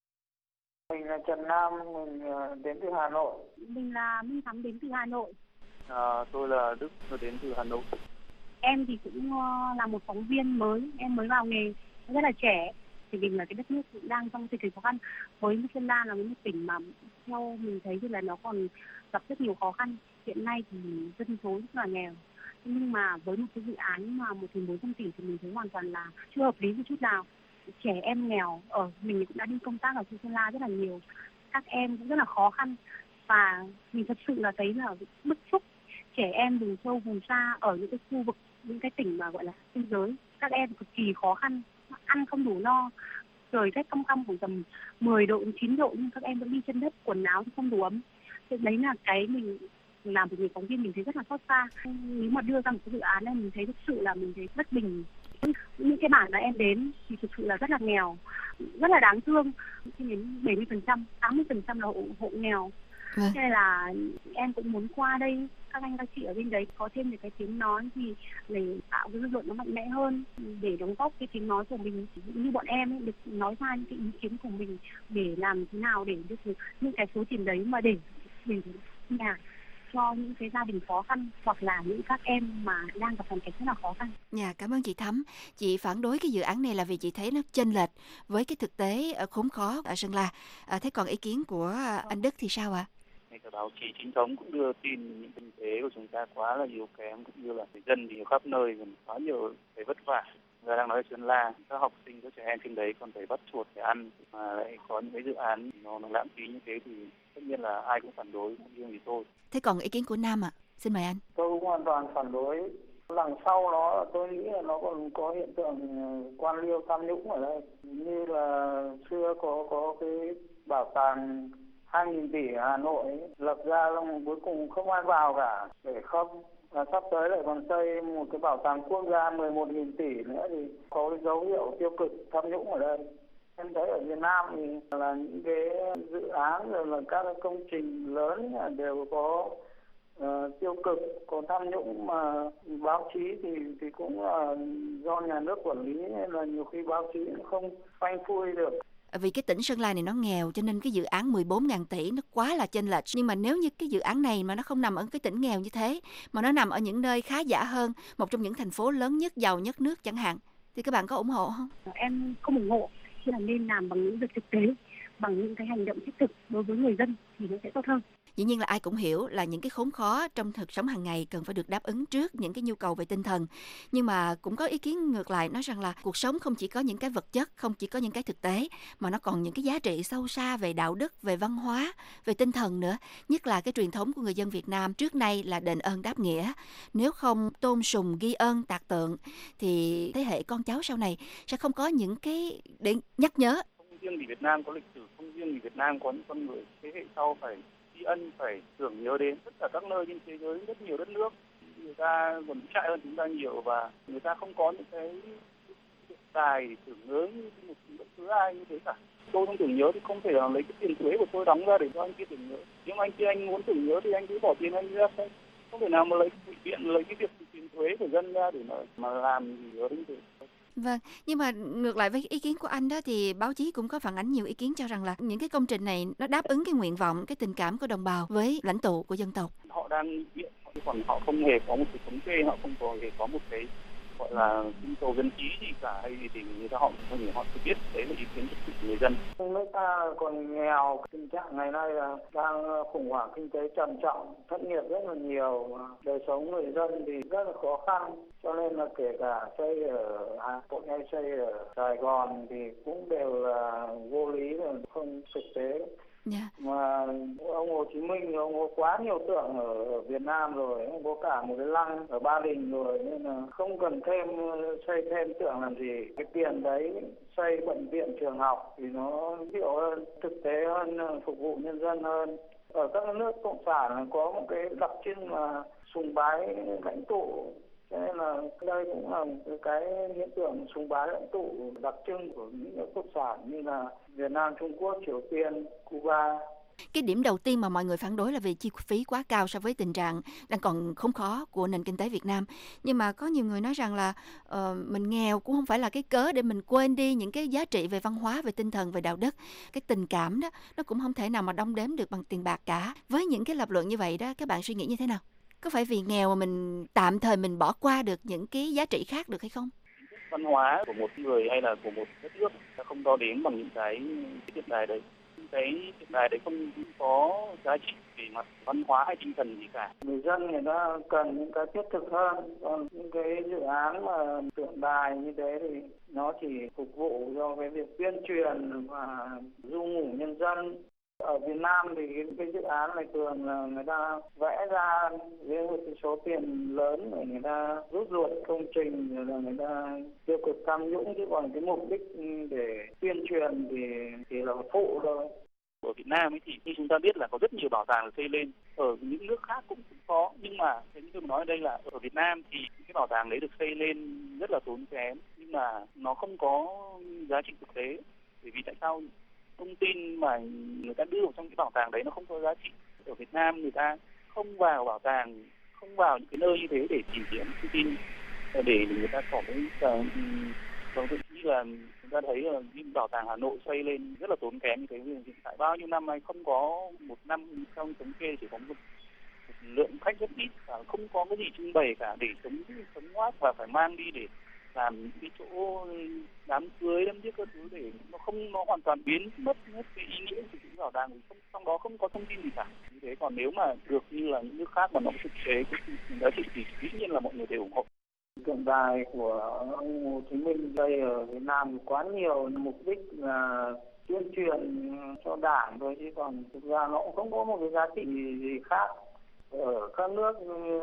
Mình là Trần Nam, mình đến từ Hà Nội. Mình là Minh Thắm, đến từ Hà Nội. Tôi là Đức, tôi đến từ Hà Nội. Em thì cũng là một phóng viên mới, em mới vào nghề, rất là trẻ. Thì mình là cái đất nước cũng đang trong thời kỳ khó khăn. Với Sơn La là một tỉnh mà theo mình thấy thì là nó còn gặp rất nhiều khó khăn. Hiện nay thì dân số rất là nghèo. Nhưng mà với một cái dự án mà 1.400 tỷ thì mình thấy hoàn toàn là chưa hợp lý một chút nào. Trẻ em nghèo, mình cũng đã đi công tác ở Sơn La rất là nhiều. Các em cũng rất là khó khăn. Và mình thật sự là thấy là bức xúc trẻ em vùng sâu vùng xa ở những cái khu vực, những cái tỉnh mà gọi là biên giới. Các em cực kỳ khó khăn, ăn không đủ no, trời rét căm căm khoảng tầm 10 độ, 9 độ nhưng các em vẫn đi chân đất, quần áo thì không đủ ấm. Thế đấy là cái mình làm một người phóng viên mình thấy rất là xót xa. Nếu mà đưa ra một cái dự án này mình thấy thực sự là mình thấy bất bình. Những cái bản mà em đến thì thực sự là rất là nghèo, rất là đáng thương, đến 70%, 80% là hộ nghèo. Thế là em cũng muốn qua đây, các anh các chị ở bên đấy có thêm được cái tiếng nói thì để tạo cái dư luận nó mạnh mẽ hơn, để đóng góp cái tiếng nói của mình như bọn em ấy, được nói ra những cái ý kiến của mình để làm thế nào để được những cái số tiền đấy mà để nhà cho những cái gia đình khó khăn hoặc là những các em mà đang gặp hoàn cảnh rất là khó khăn. Cảm ơn chị Thắm. Chị phản đối cái dự án này là vì chị thấy nó chênh lệch với cái thực tế khốn khó ở Sơn La. Thế còn ý kiến của anh Đức thì sao ạ? Ngay cả báo chí chính thống cũng đưa tin những kinh tế của chúng ta quá là yếu kém, cũng như là người dân thì khắp nơi còn quá nhiều cái vất vả. Người đang nói ở Sơn La, các học sinh, các trẻ em trên đấy còn phải bắt chuột để ăn, mà lại có những cái dự án nó lãng phí như thế thì tất nhiên là ai cũng phản đối, không riêng gì tôi. Thế còn ý kiến của Nam ạ? Xin mời anh. Tôi cũng hoàn toàn phản đối. Đằng sau nó tôi nghĩ là nó còn có hiện tượng quan liêu tham nhũng ở đây. Như là xưa có cái bảo tàng 2.000 tỷ ở Hà Nội lập ra xong cuối cùng không ai vào cả, để không. Và sắp tới lại còn xây một cái bảo tàng quốc gia 11.000 tỷ nữa thì có cái dấu hiệu tiêu cực tham nhũng ở đây. Em thấy ở Việt Nam thì là những cái dự án rồi là các công trình lớn đều có tiêu cực, có tham nhũng, mà báo chí thì cũng là do nhà nước quản lý nên là nhiều khi báo chí cũng không phanh phui được. Vì cái tỉnh Sơn La này nó nghèo cho nên cái dự án 14.000 tỷ nó quá là chênh lệch. Nhưng mà nếu như cái dự án này mà nó không nằm ở cái tỉnh nghèo như thế, mà nó nằm ở những nơi khá giả hơn, một trong những thành phố lớn nhất, giàu nhất nước chẳng hạn, thì các bạn có ủng hộ không? Em không ủng hộ, chỉ là nên làm bằng những việc thực tế, bằng những cái hành động thiết thực đối với người dân thì nó sẽ tốt hơn. Dĩ nhiên là ai cũng hiểu là những cái khốn khó trong cuộc sống hàng ngày cần phải được đáp ứng trước những cái nhu cầu về tinh thần. Nhưng mà cũng có ý kiến ngược lại nói rằng là cuộc sống không chỉ có những cái vật chất, không chỉ có những cái thực tế, mà nó còn những cái giá trị sâu xa về đạo đức, về văn hóa, về tinh thần nữa. Nhất là cái truyền thống của người dân Việt Nam trước nay là đền ơn đáp nghĩa. Nếu không tôn sùng, ghi ơn, tạc tượng thì thế hệ con cháu sau này sẽ không có những cái để nhắc nhớ. Không riêng gì Việt Nam có lịch sử, không riêng gì Việt Nam có những con người thế hệ sau phải ân, phải tưởng nhớ đến tất cả các nơi trên thế giới, rất nhiều đất nước người ta còn vĩ đại hơn chúng ta nhiều, và người ta không có những cái tài tưởng nhớ như một bất cứ ai như thế cả. Tôi không tưởng nhớ thì không thể nào lấy cái tiền thuế của tôi đóng ra để cho anh kia tưởng nhớ. Nhưng anh kia anh muốn tưởng nhớ thì anh cứ bỏ tiền anh ra, không thể nào mà lấy cái việc tiền thuế của dân ra để mà làm gì ở đây. Vâng, nhưng mà ngược lại với ý kiến của anh đó thì báo chí cũng có phản ánh nhiều ý kiến cho rằng là những cái công trình này nó đáp ứng cái nguyện vọng, cái tình cảm của đồng bào với lãnh tụ của dân tộc. Họ đang hiện, còn họ không hề có một cái thống kê, họ không hề có một cái gọi là trưng cầu dân trí gì cả, hay gì thì người ta họ chỉ biết đấy là ý kiến thực sự của người dân. Nước ta còn nghèo, tình trạng ngày nay là đang khủng hoảng kinh tế trầm trọng, thất nghiệp rất là nhiều, đời sống người dân thì rất là khó khăn, cho nên là kể cả xây ở Hà Nội hay xây ở Sài Gòn thì cũng đều là vô lý và không thực tế. Yeah. Mà ông Hồ Chí Minh ông có quá nhiều tượng ở Việt Nam rồi, ông có cả một cái lăng ở Ba Đình rồi, nên là không cần xây thêm tượng làm gì. Cái tiền đấy xây bệnh viện trường học thì nó hiệu hơn, thực tế hơn, phục vụ nhân dân hơn. Ở các nước cộng sản có một cái đặc trưng là sùng bái lãnh tụ, cho nên là đây cũng là một cái hiện tượng sùng bái lãnh tụ đặc trưng của những nước cộng sản như là Việt Nam, Trung Quốc, Triều Tiên, Cuba. Cái điểm đầu tiên mà mọi người phản đối là vì chi phí quá cao so với tình trạng đang còn khốn khó của nền kinh tế Việt Nam. Nhưng mà có nhiều người nói rằng là mình nghèo cũng không phải là cái cớ để mình quên đi những cái giá trị về văn hóa, về tinh thần, về đạo đức. Cái tình cảm đó, nó cũng không thể nào mà đong đếm được bằng tiền bạc cả. Với những cái lập luận như vậy đó, các bạn suy nghĩ như thế nào? Có phải vì nghèo mà mình tạm thời mình bỏ qua được những cái giá trị khác được hay không? Văn hóa của một người hay là của một đất nước sẽ không đo đếm bằng những cái hiện đại đấy. Cái hiện đại đấy không có giá trị về mặt văn hóa hay tinh thần gì cả. Người dân người ta cần những cái thiết thực hơn. Còn những cái dự án mà tượng đài như thế thì nó chỉ phục vụ cho cái việc tuyên truyền và du ngủ nhân dân. Ở Việt Nam thì cái dự án này thường là người ta vẽ ra với một cái số tiền lớn để người ta rút ruột công trình, rồi là người ta tiêu cực tham nhũng, chứ còn cái mục đích để tuyên truyền thì là phụ thôi. Ở Việt Nam ấy thì như chúng ta biết là có rất nhiều bảo tàng được xây lên, ở những nước khác cũng có, nhưng mà cái tôi nói ở đây là ở Việt Nam thì cái bảo tàng đấy được xây lên rất là tốn kém, nhưng mà nó không có giá trị thực tế. Bởi vì tại sao thông tin mà người ta đưa vào trong cái bảo tàng đấy nó không có giá trị. Ở Việt Nam người ta không vào bảo tàng, không vào những cái nơi như thế để tìm kiếm thông tin, để người ta có cái như là chúng ta thấy là những bảo tàng Hà Nội xây lên rất là tốn kém như thế. Hiện tại bao nhiêu năm nay không có một năm trong thống kê chỉ có một lượng khách rất ít và không có cái gì trưng bày cả để chống ngoác, và phải mang đi để làm những cái chỗ đám cưới đám tiệc các thứ, để nó hoàn toàn biến mất hết cái ý nghĩa của những bảo tàng, trong đó không có thông tin gì cả. Như thế còn nếu mà được như là những nước khác mà nó thực tế cái giá trị thì dĩ nhiên là mọi người đều ủng hộ. Tượng đài của ông Hồ Chí Minh đây ở Việt Nam quá nhiều, mục đích là tuyên truyền cho Đảng thôi, chứ còn thực ra nó cũng không có một cái giá trị gì khác. Ở các nước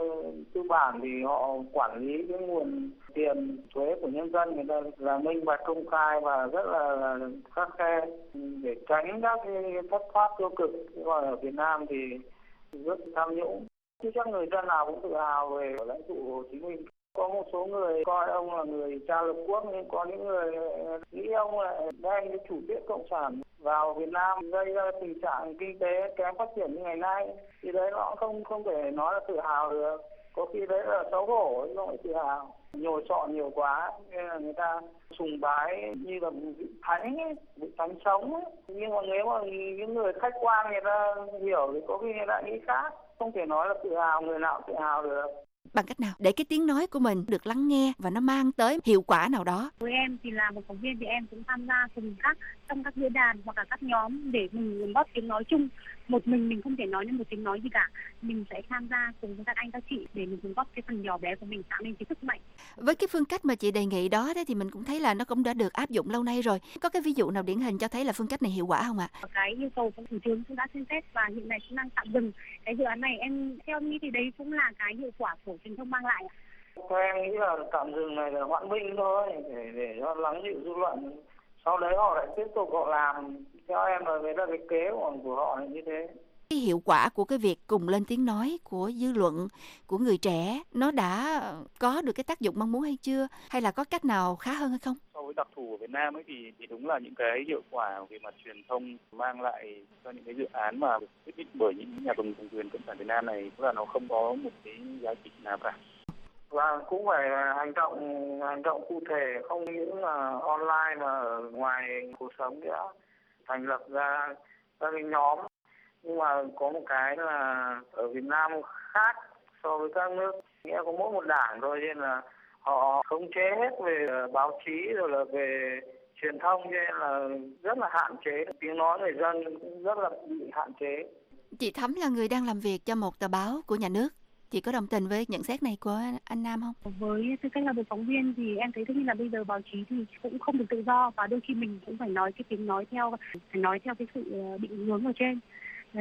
tư bản thì họ quản lý cái nguồn tiền thuế của nhân dân, người ta là minh bạch công khai và rất là khắt khe để tránh các cái thất thoát tiêu cực. Còn ở Việt Nam thì rất tham nhũng, chứ chắc người dân nào cũng tự hào về lãnh tụ Hồ Chí Minh. Có một số người coi ông là người cha lập quốc, nhưng có những người nghĩ ông lại đem cái chủ nghĩa cộng sản vào Việt Nam, gây ra tình trạng kinh tế kém phát triển như ngày nay. Thì đấy nó không thể nói là tự hào được. Có khi đấy là xấu hổ, chứ không phải tự hào. Nhồi sọ nhiều quá, nên là người ta sùng bái như là vị thánh ấy, vị thánh sống ấy. Nhưng mà nếu mà những người khách quan người ta hiểu thì có khi người ta nghĩ khác. Không thể nói là tự hào, người nào tự hào được. Bằng cách nào để cái tiếng nói của mình được lắng nghe và nó mang tới hiệu quả nào đó? Với em thì là một phóng viên thì em cũng tham gia cùng trong các diễn đàn hoặc là các nhóm để mình góp tiếng nói chung. Một mình không thể nói nên một tiếng nói gì cả. Mình sẽ tham gia cùng với các anh các chị để mình góp cái phần nhỏ bé của mình tạo nên cái sức mạnh. Với cái phương cách mà chị đề nghị đó thì mình cũng thấy là nó cũng đã được áp dụng lâu nay rồi. Có cái ví dụ nào điển hình cho thấy là phương cách này hiệu quả không ạ? Cái yêu cầu của thủ tướng cũng đã xem xét và hiện nay cũng đang tạm dừng cái dự án này. Em theo nghĩ thì đấy cũng là cái hiệu quả của truyền thông mang lại. Theo em nghĩ là tạm dừng này là hoãn binh thôi, để cho lắng dịu dư luận. Sau đấy họ lại tiếp tục họ làm. Theo em là đấy là cái kế của họ là như thế. Cái hiệu quả của cái việc cùng lên tiếng nói của dư luận, của người trẻ, nó đã có được cái tác dụng mong muốn hay chưa? Hay là có cách nào khá hơn hay không? So với đặc thù của Việt Nam ấy thì đúng là những cái hiệu quả về mặt truyền thông mang lại cho những cái dự án mà được quyết định bởi những nhà cầm quyền cộng sản Việt Nam này cũng là nó không có một cái giá trị nào cả. Và cũng phải hành động cụ thể, không những là online mà ở ngoài cuộc sống nữa. Thành lập ra các cái nhóm. Nhưng mà có một cái là ở Việt Nam khác so với các nước, nghĩa có mỗi một đảng thôi, nên là Họ khống chế hết về báo chí rồi là về truyền thông, cho nên là rất là hạn chế, tiếng nói người dân cũng rất là bị hạn chế. Chị Thắm là người đang làm việc cho một tờ báo của nhà nước. Chị có đồng tình với nhận xét này của anh Nam không? Với tư cách là một phóng viên thì em thấy tất nhiên là bây giờ báo chí thì cũng không được tự do, và đôi khi mình cũng phải nói cái tiếng nói theo, phải nói theo cái sự định hướng ở trên. Đấy.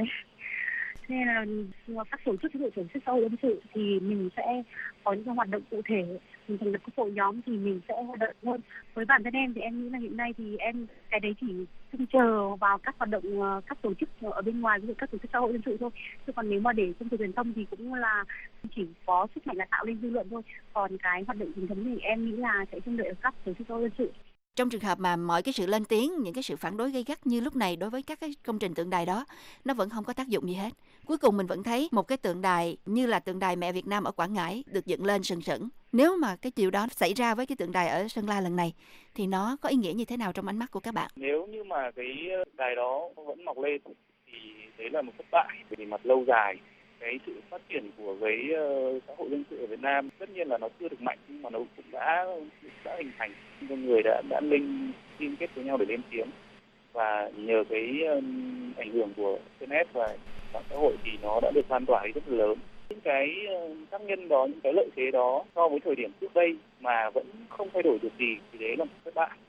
Nên là các tổ chức xã hội dân sự thì mình sẽ có những cái hoạt động cụ thể, mình thành lập các hội nhóm thì mình sẽ hoạt động hơn. Với bản thân em thì em nghĩ là hiện nay thì em cái đấy chỉ trông chờ vào các hoạt động các tổ chức ở bên ngoài, ví dụ các tổ chức xã hội dân sự thôi. Chứ còn nếu mà để công cuộc truyền thông thì cũng là chỉ có sức mạnh là tạo lên dư luận thôi. Còn cái hoạt động truyền thống thì em nghĩ là sẽ trông đợi ở các tổ chức xã hội dân sự. Trong trường hợp mà mọi cái sự lên tiếng, những cái sự phản đối gay gắt như lúc này đối với các cái công trình tượng đài đó, nó vẫn không có tác dụng gì hết. Cuối cùng mình vẫn thấy một cái tượng đài như là tượng đài Mẹ Việt Nam ở Quảng Ngãi được dựng lên sừng sững. Nếu mà cái điều đó xảy ra với cái tượng đài ở Sơn La lần này, thì nó có ý nghĩa như thế nào trong ánh mắt của các bạn? Nếu như mà cái đài đó vẫn mọc lên thì đấy là một thất bại về mặt lâu dài. Cái sự phát triển của cái xã hội dân sự ở Việt Nam tất nhiên là nó chưa được mạnh, nhưng mà nó cũng đã hình thành, con người đã liên kết với nhau để lên tiếng, và nhờ cái ảnh hưởng của internet và mạng xã hội thì nó đã được lan tỏa rất là lớn. Những cái tác nhân đó, những cái lợi thế đó so với thời điểm trước đây mà vẫn không thay đổi được gì thì đấy là một thất bại.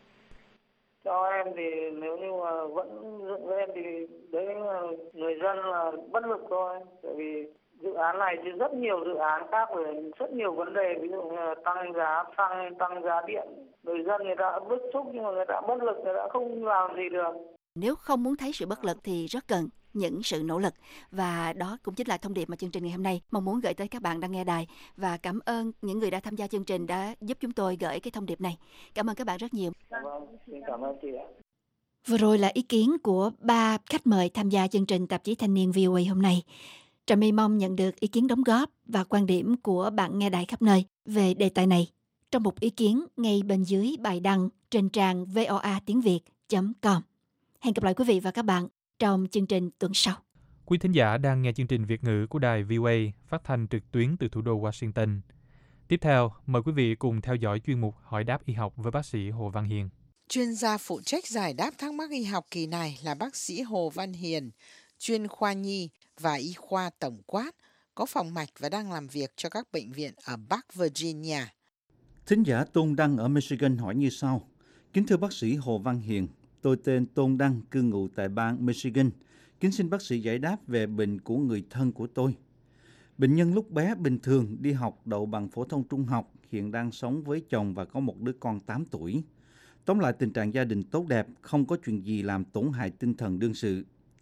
Cho em thì nếu như mà vẫn dựng với em thì đấy là người dân là bất lực thôi. Tại vì dự án này thì rất nhiều dự án khác về rất nhiều vấn đề, ví dụ như là tăng giá xăng, tăng giá điện. Người dân người ta bức xúc nhưng mà người ta bất lực, người ta không làm gì được. Nếu không muốn thấy sự bất lực thì rất cần những sự nỗ lực, và đó cũng chính là thông điệp mà chương trình ngày hôm nay mong muốn gửi tới các bạn đang nghe đài, và cảm ơn những người đã tham gia chương trình đã giúp chúng tôi gửi cái thông điệp này. Cảm ơn các bạn rất nhiều. Vâng, xin cảm ơn chị ạ. Vừa rồi là ý kiến của 3 khách mời tham gia chương trình Tạp chí Thanh niên VOA hôm nay. Trà My mong nhận được ý kiến đóng góp và quan điểm của bạn nghe đài khắp nơi về đề tài này trong một ý kiến ngay bên dưới bài đăng trên trang voatiengviet.com. Hẹn gặp lại quý vị và các bạn trong chương trình tuần sau. Quý thính giả đang nghe chương trình Việt ngữ của đài VOA phát thanh trực tuyến từ thủ đô Washington. Tiếp theo, mời quý vị cùng theo dõi chuyên mục Hỏi đáp y học với bác sĩ Hồ Văn Hiền. Chuyên gia phụ trách giải đáp thắc mắc y học kỳ này là bác sĩ Hồ Văn Hiền, chuyên khoa nhi và y khoa tổng quát, có phòng mạch và đang làm việc cho các bệnh viện ở Bắc Virginia. Thính giả Tôn Đăng ở Michigan hỏi như sau. Kính thưa bác sĩ Hồ Văn Hiền, tôi tên Tôn Đăng, cư ngụ tại bang Michigan. Kính xin bác sĩ giải đáp về bệnh của người thân của tôi. Bệnh nhân lúc bé bình thường, đi học đậu bằng phổ thông trung học, hiện đang sống với chồng và có một đứa con 8 tuổi. Tóm lại tình trạng gia đình tốt đẹp, không có chuyện gì làm tổn hại tinh thần đương sự.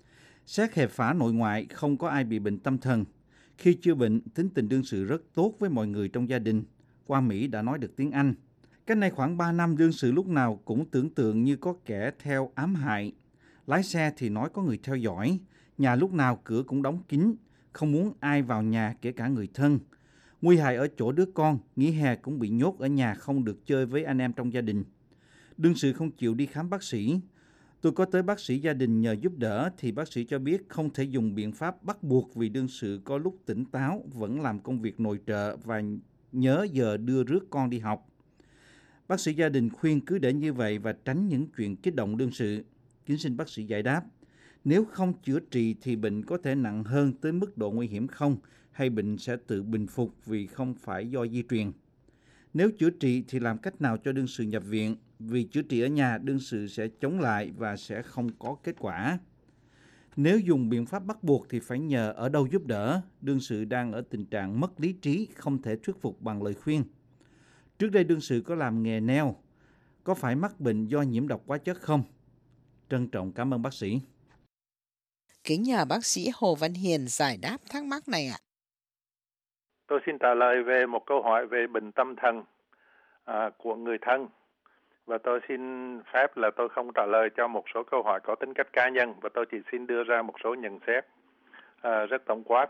Xét hẹp phả nội ngoại, không có ai bị bệnh tâm thần. Khi chưa bệnh, tính tình đương sự rất tốt với mọi người trong gia đình. Qua Mỹ đã nói được tiếng Anh. Cách nay khoảng 3 năm đương sự lúc nào cũng tưởng tượng như có kẻ theo ám hại. Lái xe thì nói có người theo dõi. Nhà lúc nào cửa cũng đóng kín, không muốn ai vào nhà kể cả người thân. Nguy hại ở chỗ đứa con, nghỉ hè cũng bị nhốt ở nhà không được chơi với anh em trong gia đình. Đương sự không chịu đi khám bác sĩ. Tôi có tới bác sĩ gia đình nhờ giúp đỡ thì bác sĩ cho biết không thể dùng biện pháp bắt buộc vì đương sự có lúc tỉnh táo vẫn làm công việc nội trợ và nhớ giờ đưa rước con đi học. Bác sĩ gia đình khuyên cứ để như vậy và tránh những chuyện kích động đương sự. Kính xin bác sĩ giải đáp. Nếu không chữa trị thì bệnh có thể nặng hơn tới mức độ nguy hiểm không? Hay bệnh sẽ tự bình phục vì không phải do di truyền? Nếu chữa trị thì làm cách nào cho đương sự nhập viện? Vì chữa trị ở nhà đương sự sẽ chống lại và sẽ không có kết quả. Nếu dùng biện pháp bắt buộc thì phải nhờ ở đâu giúp đỡ? Đương sự đang ở tình trạng mất lý trí, không thể thuyết phục bằng lời khuyên. Trước đây đương sự có làm nghề nail, có phải mắc bệnh do nhiễm độc hóa chất không? Trân trọng cảm ơn bác sĩ. Kính nhờ bác sĩ Hồ Văn Hiền giải đáp thắc mắc này ạ. Tôi xin trả lời về một câu hỏi về bệnh tâm thần của người thân. Và tôi xin phép là tôi không trả lời cho một số câu hỏi có tính cách cá nhân, và tôi chỉ xin đưa ra một số nhận xét rất tổng quát.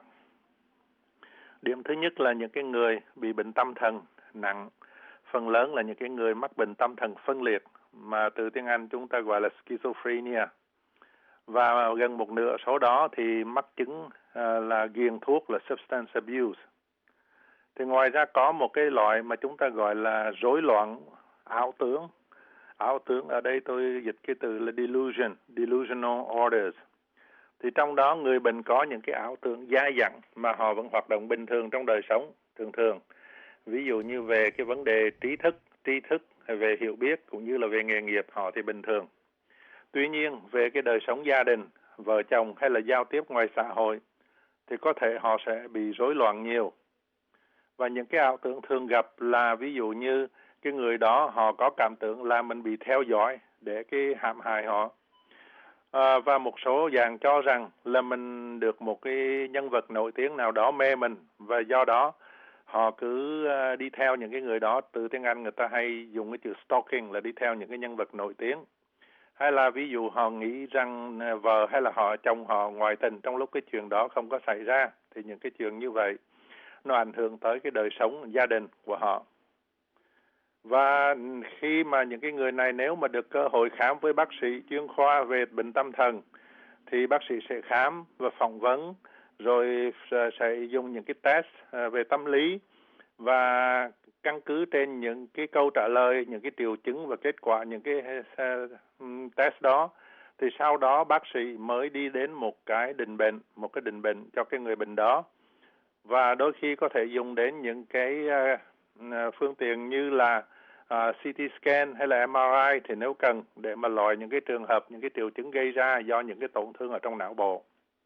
Điểm thứ nhất là những cái người bị bệnh tâm thần nặng, phần lớn là những cái người mắc bệnh tâm thần phân liệt, mà từ tiếng Anh chúng ta gọi là schizophrenia. Và gần một nửa số đó thì mắc chứng là nghiện thuốc, là substance abuse. Thì ngoài ra có một cái loại mà chúng ta gọi là rối loạn ảo tưởng. Ảo tưởng ở đây tôi dịch cái từ là delusional orders. Thì trong đó người bệnh có những cái ảo tưởng dai dẳng mà họ vẫn hoạt động bình thường trong đời sống thường. Ví dụ như về cái vấn đề tri thức hay về hiểu biết cũng như là về nghề nghiệp họ thì bình thường. Tuy nhiên về cái đời sống gia đình, vợ chồng hay là giao tiếp ngoài xã hội thì có thể họ sẽ bị rối loạn nhiều. Và những cái ảo tưởng thường gặp là ví dụ như cái người đó họ có cảm tưởng là mình bị theo dõi để cái hãm hại họ. Và một số dạng cho rằng là mình được một cái nhân vật nổi tiếng nào đó mê mình và do đó họ cứ đi theo những cái người đó. Từ tiếng Anh người ta hay dùng cái chữ stalking là đi theo những cái nhân vật nổi tiếng. Hay là ví dụ họ nghĩ rằng vợ hay là chồng họ ngoại tình trong lúc cái chuyện đó không có xảy ra. Thì những cái chuyện như vậy nó ảnh hưởng tới cái đời sống gia đình của họ. Và khi mà những cái người này nếu mà được cơ hội khám với bác sĩ chuyên khoa về bệnh tâm thần thì bác sĩ sẽ khám và phỏng vấn rồi sẽ dùng những cái test về tâm lý và căn cứ trên những cái câu trả lời, những cái triệu chứng và kết quả những cái test đó thì sau đó bác sĩ mới đi đến một cái định bệnh cho cái người bệnh đó. Và đôi khi có thể dùng đến những cái phương tiện như là CT scan hay là MRI thì nếu cần để mà loại những cái trường hợp, những cái triệu chứng gây ra do những cái tổn thương ở trong não bộ.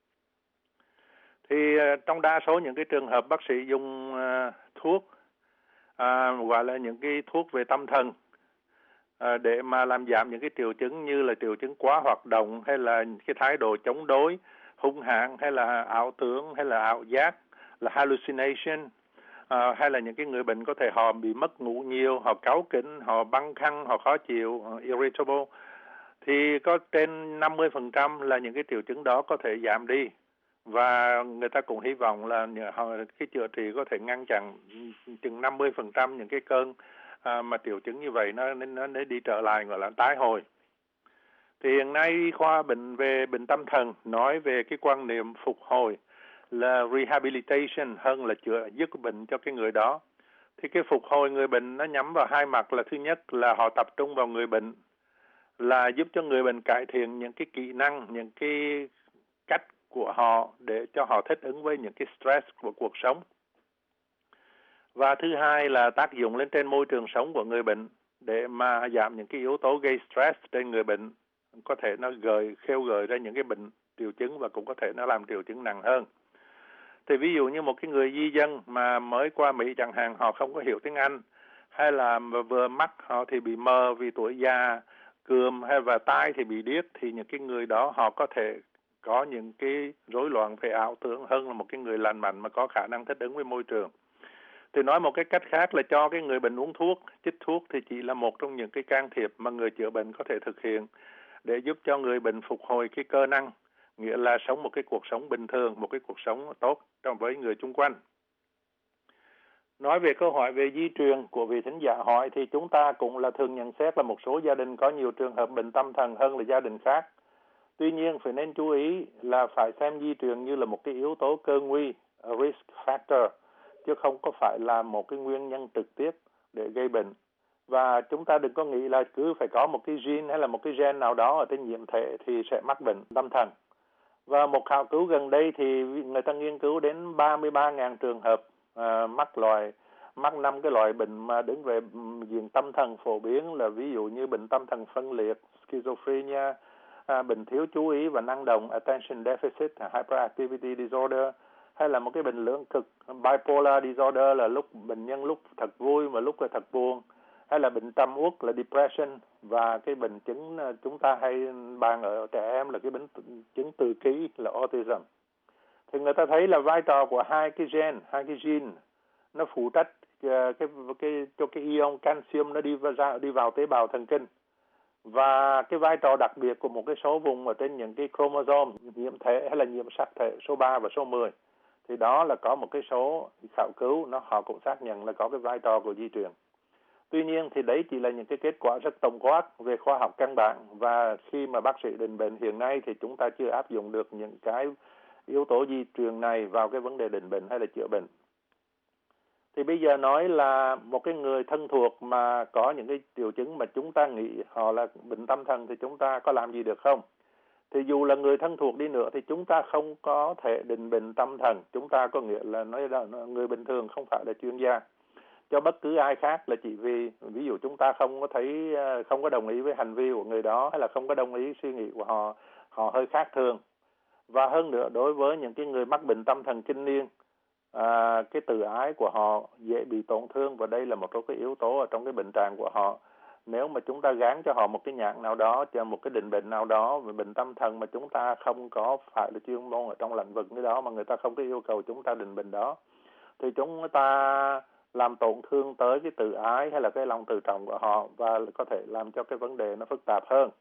Thì trong đa số những cái trường hợp bác sĩ dùng thuốc gọi là những cái thuốc về tâm thần để mà làm giảm những cái triệu chứng như là triệu chứng quá hoạt động hay là cái thái độ chống đối, hung hãn hay là ảo tưởng hay là ảo giác là hallucination. Hay là những cái người bệnh có thể họ bị mất ngủ nhiều, họ cáu kỉnh, họ băn khoăn, họ khó chịu, irritable. Thì có trên 50% là những cái triệu chứng đó có thể giảm đi. Và người ta cũng hy vọng là cái chữa trị có thể ngăn chặn chừng 50% những cái cơn mà triệu chứng như vậy nó đi trở lại gọi là tái hồi. Thì hiện nay khoa về bệnh tâm thần nói về cái quan niệm phục hồi là rehabilitation hơn là dứt bệnh cho cái người đó. Thì cái phục hồi người bệnh nó nhắm vào hai mặt là thứ nhất là họ tập trung vào người bệnh là giúp cho người bệnh cải thiện những cái kỹ năng, những cái cách của họ để cho họ thích ứng với những cái stress của cuộc sống. Và thứ hai là tác dụng lên trên môi trường sống của người bệnh để mà giảm những cái yếu tố gây stress trên người bệnh. Có thể nó khêu gợi ra những cái bệnh triệu chứng và cũng có thể nó làm triệu chứng nặng hơn. Thì ví dụ như một cái người di dân mà mới qua Mỹ chẳng hạn, họ không có hiểu tiếng Anh hay là vừa mắt họ thì bị mờ vì tuổi già, cườm hay và tai thì bị điếc, thì những cái người đó họ có thể có những cái rối loạn về ảo tưởng hơn là một cái người lành mạnh mà có khả năng thích ứng với môi trường. Thì nói một cái cách khác là cho cái người bệnh uống thuốc, chích thuốc thì chỉ là một trong những cái can thiệp mà người chữa bệnh có thể thực hiện để giúp cho người bệnh phục hồi cái cơ năng, nghĩa là sống một cái cuộc sống bình thường, một cái cuộc sống tốt với người chung quanh. Nói về câu hỏi về di truyền của vị thính giả hỏi thì chúng ta cũng là thường nhận xét là một số gia đình có nhiều trường hợp bệnh tâm thần hơn là gia đình khác. Tuy nhiên phải nên chú ý là phải xem di truyền như là một cái yếu tố cơ nguy, risk factor, chứ không có phải là một cái nguyên nhân trực tiếp để gây bệnh. Và chúng ta đừng có nghĩ là cứ phải có một cái gene hay là một cái gen nào đó ở trên nhiễm thể thì sẽ mắc bệnh tâm thần. Và một khảo cứu gần đây thì người ta nghiên cứu đến 33.000 trường hợp mắc 5 cái loại bệnh mà đứng về diện tâm thần phổ biến là ví dụ như bệnh tâm thần phân liệt, schizophrenia, bệnh thiếu chú ý và năng động, attention deficit, hyperactivity disorder, hay là một cái bệnh lưỡng cực, bipolar disorder là bệnh nhân lúc thật vui và lúc là thật buồn, hay là bệnh tâm uất là depression, và cái bệnh chứng chúng ta hay bàn ở trẻ em là cái bệnh chứng tự kỷ là autism. Thì người ta thấy là vai trò của hai cái gene nó phụ trách cho cái ion calcium nó đi vào tế bào thần kinh. Và cái vai trò đặc biệt của một cái số vùng ở trên những cái chromosome nhiễm thể hay là nhiễm sắc thể số 3 và số 10 thì đó là có một cái số khảo cứu họ cũng xác nhận là có cái vai trò của di truyền. Tuy nhiên thì đấy chỉ là những cái kết quả rất tổng quát về khoa học căn bản, và khi mà bác sĩ định bệnh hiện nay thì chúng ta chưa áp dụng được những cái yếu tố di truyền này vào cái vấn đề định bệnh hay là chữa bệnh. Thì bây giờ nói là một cái người thân thuộc mà có những cái triệu chứng mà chúng ta nghĩ họ là bệnh tâm thần thì chúng ta có làm gì được không? Thì dù là người thân thuộc đi nữa thì chúng ta không có thể định bệnh tâm thần. Chúng ta có nghĩa là nói là người bình thường không phải là chuyên gia. Cho bất cứ ai khác là chỉ vì ví dụ chúng ta không có thấy, không có đồng ý với hành vi của người đó, hay là không có đồng ý suy nghĩ của họ, họ hơi khác thường. Và hơn nữa, đối với những cái người mắc bệnh tâm thần kinh niên, cái tự ái của họ dễ bị tổn thương, và đây là một trong cái yếu tố ở trong cái bệnh trạng của họ. Nếu mà chúng ta gán cho họ một cái nhãn nào đó, cho một cái định bệnh nào đó về bệnh tâm thần mà chúng ta không có phải là chuyên môn ở trong lĩnh vực đó, mà người ta không có yêu cầu chúng ta định bệnh đó, thì chúng ta làm tổn thương tới cái tự ái hay là cái lòng tự trọng của họ, và có thể làm cho cái vấn đề nó phức tạp hơn.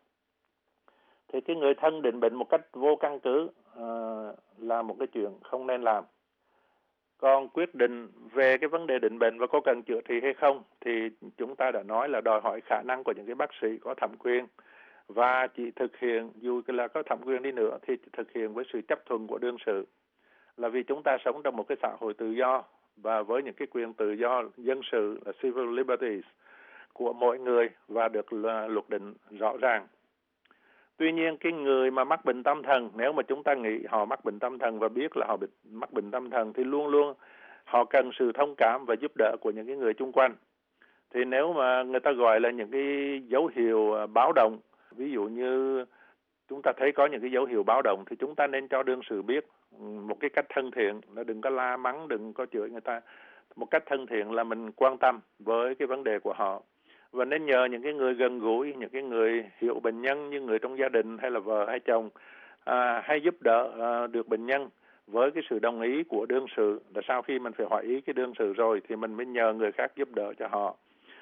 Thì cái người thân định bệnh một cách vô căn cứ là một cái chuyện không nên làm. Còn quyết định về cái vấn đề định bệnh và có cần chữa trị hay không thì chúng ta đã nói là đòi hỏi khả năng của những cái bác sĩ có thẩm quyền, và chỉ thực hiện, dù là có thẩm quyền đi nữa, thì thực hiện với sự chấp thuận của đương sự. Là vì chúng ta sống trong một cái xã hội tự do, và với những cái quyền tự do dân sự là civil liberties của mỗi người và được luật định rõ ràng. Tuy nhiên, cái người mà mắc bệnh tâm thần, nếu mà chúng ta nghĩ họ mắc bệnh tâm thần và biết là họ mắc bệnh tâm thần, thì luôn luôn họ cần sự thông cảm và giúp đỡ của những cái người chung quanh. Thì nếu mà người ta gọi là những cái dấu hiệu báo động, ví dụ như chúng ta thấy có những cái dấu hiệu báo động, thì chúng ta nên cho đương sự biết một cái cách thân thiện, là đừng có la mắng, đừng có chửi người ta. Một cách thân thiện là mình quan tâm với cái vấn đề của họ, và nên nhờ những cái người gần gũi, những cái người hiểu bệnh nhân như người trong gia đình hay là vợ hay chồng, hay giúp đỡ được bệnh nhân với cái sự đồng ý của đương sự. Là sau khi mình phải hỏi ý cái đương sự rồi thì mình mới nhờ người khác giúp đỡ cho họ.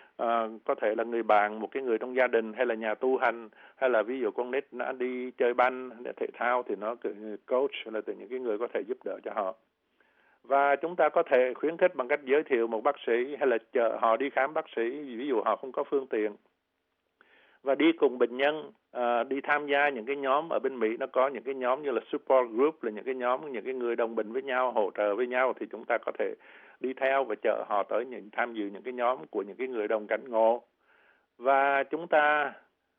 Có thể là người bạn, một cái người trong gia đình, hay là nhà tu hành, hay là ví dụ con nít nó đi chơi banh, thể thao thì nó coach, là từ những cái người có thể giúp đỡ cho họ. Và chúng ta có thể khuyến khích bằng cách giới thiệu một bác sĩ, hay là chở họ đi khám bác sĩ, ví dụ họ không có phương tiện. Và đi cùng bệnh nhân, đi tham gia những cái nhóm ở bên Mỹ, nó có những cái nhóm như là support group, là những cái nhóm, những cái người đồng bệnh với nhau, hỗ trợ với nhau, thì chúng ta có thể đi theo và chở họ tới tham dự những cái nhóm của những cái người đồng cảnh ngộ. Và chúng ta,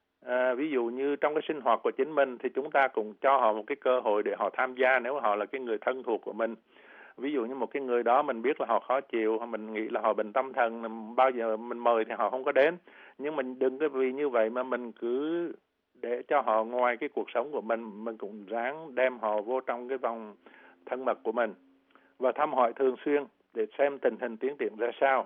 ví dụ như trong cái sinh hoạt của chính mình, thì chúng ta cũng cho họ một cái cơ hội để họ tham gia nếu họ là cái người thân thuộc của mình. Ví dụ như một cái người đó mình biết là họ khó chịu, mình nghĩ là họ bệnh tâm thần, bao giờ mình mời thì họ không có đến. Nhưng mình đừng có vì như vậy mà mình cứ để cho họ ngoài cái cuộc sống của mình cũng ráng đem họ vô trong cái vòng thân mật của mình, và thăm hỏi thường xuyên để xem tình hình tiến triển ra sao.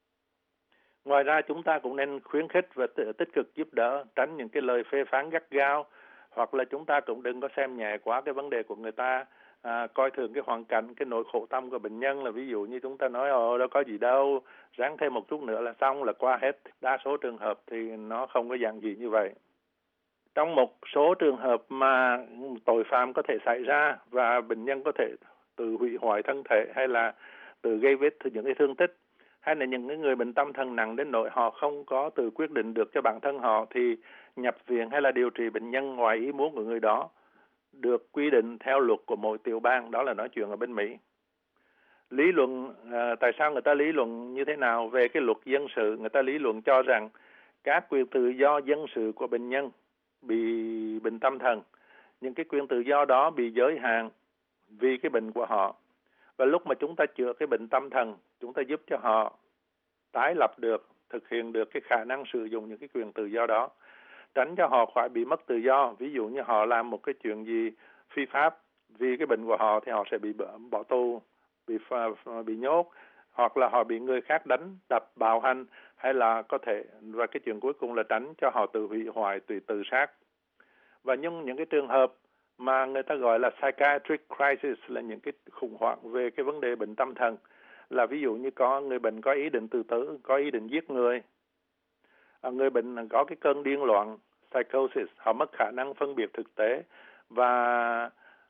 Ngoài ra chúng ta cũng nên khuyến khích và tích cực giúp đỡ, tránh những cái lời phê phán gắt gao, hoặc là chúng ta cũng đừng có xem nhẹ quá cái vấn đề của người ta, coi thường cái hoàn cảnh, cái nỗi khổ tâm của bệnh nhân. Là ví dụ như chúng ta nói đâu có gì đâu, ráng thêm một chút nữa là xong, là qua hết. Đa số trường hợp thì nó không có dạng gì như vậy. Trong một số trường hợp mà tội phạm có thể xảy ra và bệnh nhân có thể tự hủy hoại thân thể, hay là tự gây vết những cái thương tích, hay là những cái người bệnh tâm thần nặng đến nỗi họ không có tự quyết định được cho bản thân họ, thì nhập viện hay là điều trị bệnh nhân ngoài ý muốn của người đó được quy định theo luật của mỗi tiểu bang. Đó là nói chuyện ở bên Mỹ. Lý luận, tại sao người ta lý luận như thế nào về cái luật dân sự? Người ta lý luận cho rằng các quyền tự do dân sự của bệnh nhân bị bệnh tâm thần, những cái quyền tự do đó bị giới hạn vì cái bệnh của họ. Và lúc mà chúng ta chữa cái bệnh tâm thần, chúng ta giúp cho họ tái lập được, thực hiện được cái khả năng sử dụng những cái quyền tự do đó, tránh cho họ khỏi bị mất tự do. Ví dụ như họ làm một cái chuyện gì phi pháp vì cái bệnh của họ thì họ sẽ bị bỏ tù, bị nhốt, hoặc là họ bị người khác đánh, đập, bạo hành, hay là có thể, và cái chuyện cuối cùng là tránh cho họ tự hủy hoại, tự sát. Và những cái trường hợp mà người ta gọi là psychiatric crisis, là những cái khủng hoảng về cái vấn đề bệnh tâm thần, là ví dụ như có người bệnh có ý định tự tử, có ý định giết người, người bệnh có cái cơn điên loạn, psychosis, họ mất khả năng phân biệt thực tế và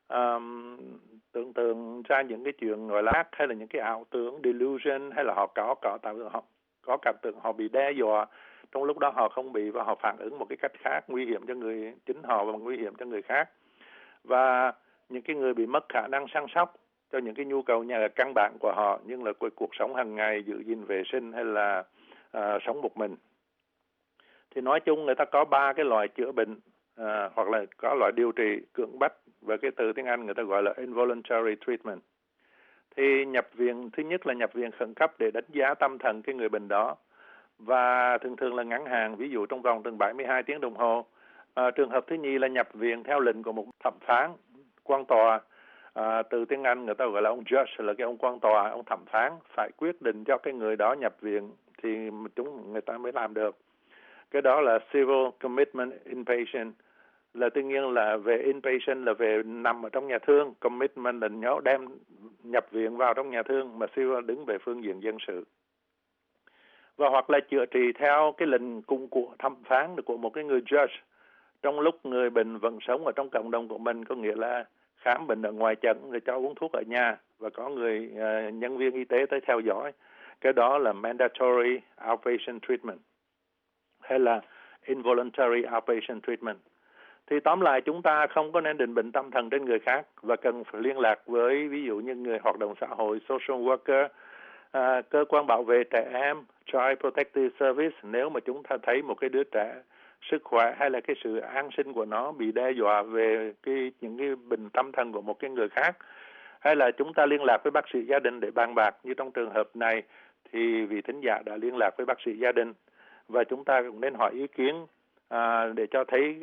tưởng tượng ra những cái chuyện gọi là ác, hay là những cái ảo tưởng, delusion, hay là họ có cảm tưởng họ bị đe dọa, trong lúc đó họ không bị, và họ phản ứng một cái cách khác, nguy hiểm cho chính họ và nguy hiểm cho người khác. Và những cái người bị mất khả năng săn sóc, cho những cái nhu cầu nhà căn bản của họ, nhưng là cuộc sống hàng ngày, giữ gìn vệ sinh hay là sống một mình. Thì nói chung người ta có 3 cái loại chữa bệnh hoặc là có loại điều trị cưỡng bách, và cái từ tiếng Anh người ta gọi là involuntary treatment. Thì nhập viện, thứ nhất là nhập viện khẩn cấp để đánh giá tâm thần cái người bệnh đó, và thường thường là ngắn hạn, ví dụ trong vòng từ 72 tiếng đồng hồ. Trường hợp thứ nhì là nhập viện theo lệnh của một thẩm phán, quan tòa. Từ tiếng Anh người ta gọi là ông judge, là cái ông quan tòa, ông thẩm phán phải quyết định cho cái người đó nhập viện thì người ta mới làm được. Cái đó là civil commitment inpatient, là tất nhiên là về inpatient là về nằm ở trong nhà thương, commitment là nhớ đem nhập viện vào trong nhà thương, mà civil đứng về phương diện dân sự. Và hoặc là chữa trị theo cái lệnh cung của thẩm phán của một cái người judge trong lúc người bệnh vẫn sống ở trong cộng đồng của mình, có nghĩa là khám bệnh ở ngoài trận rồi cho uống thuốc ở nhà và có người nhân viên y tế tới theo dõi. Cái đó là mandatory outpatient treatment hay là involuntary outpatient treatment. Thì tóm lại chúng ta không có nên định bệnh tâm thần trên người khác, và cần phải liên lạc với ví dụ như người hoạt động xã hội, social worker, cơ quan bảo vệ trẻ em, Child Protective Service, nếu mà chúng ta thấy một cái đứa trẻ sức khỏe hay là cái sự an sinh của nó bị đe dọa về những cái bệnh tâm thần của một cái người khác, hay là chúng ta liên lạc với bác sĩ gia đình để bàn bạc. Như trong trường hợp này thì vị thính giả đã liên lạc với bác sĩ gia đình, và chúng ta cũng nên hỏi ý kiến để cho thấy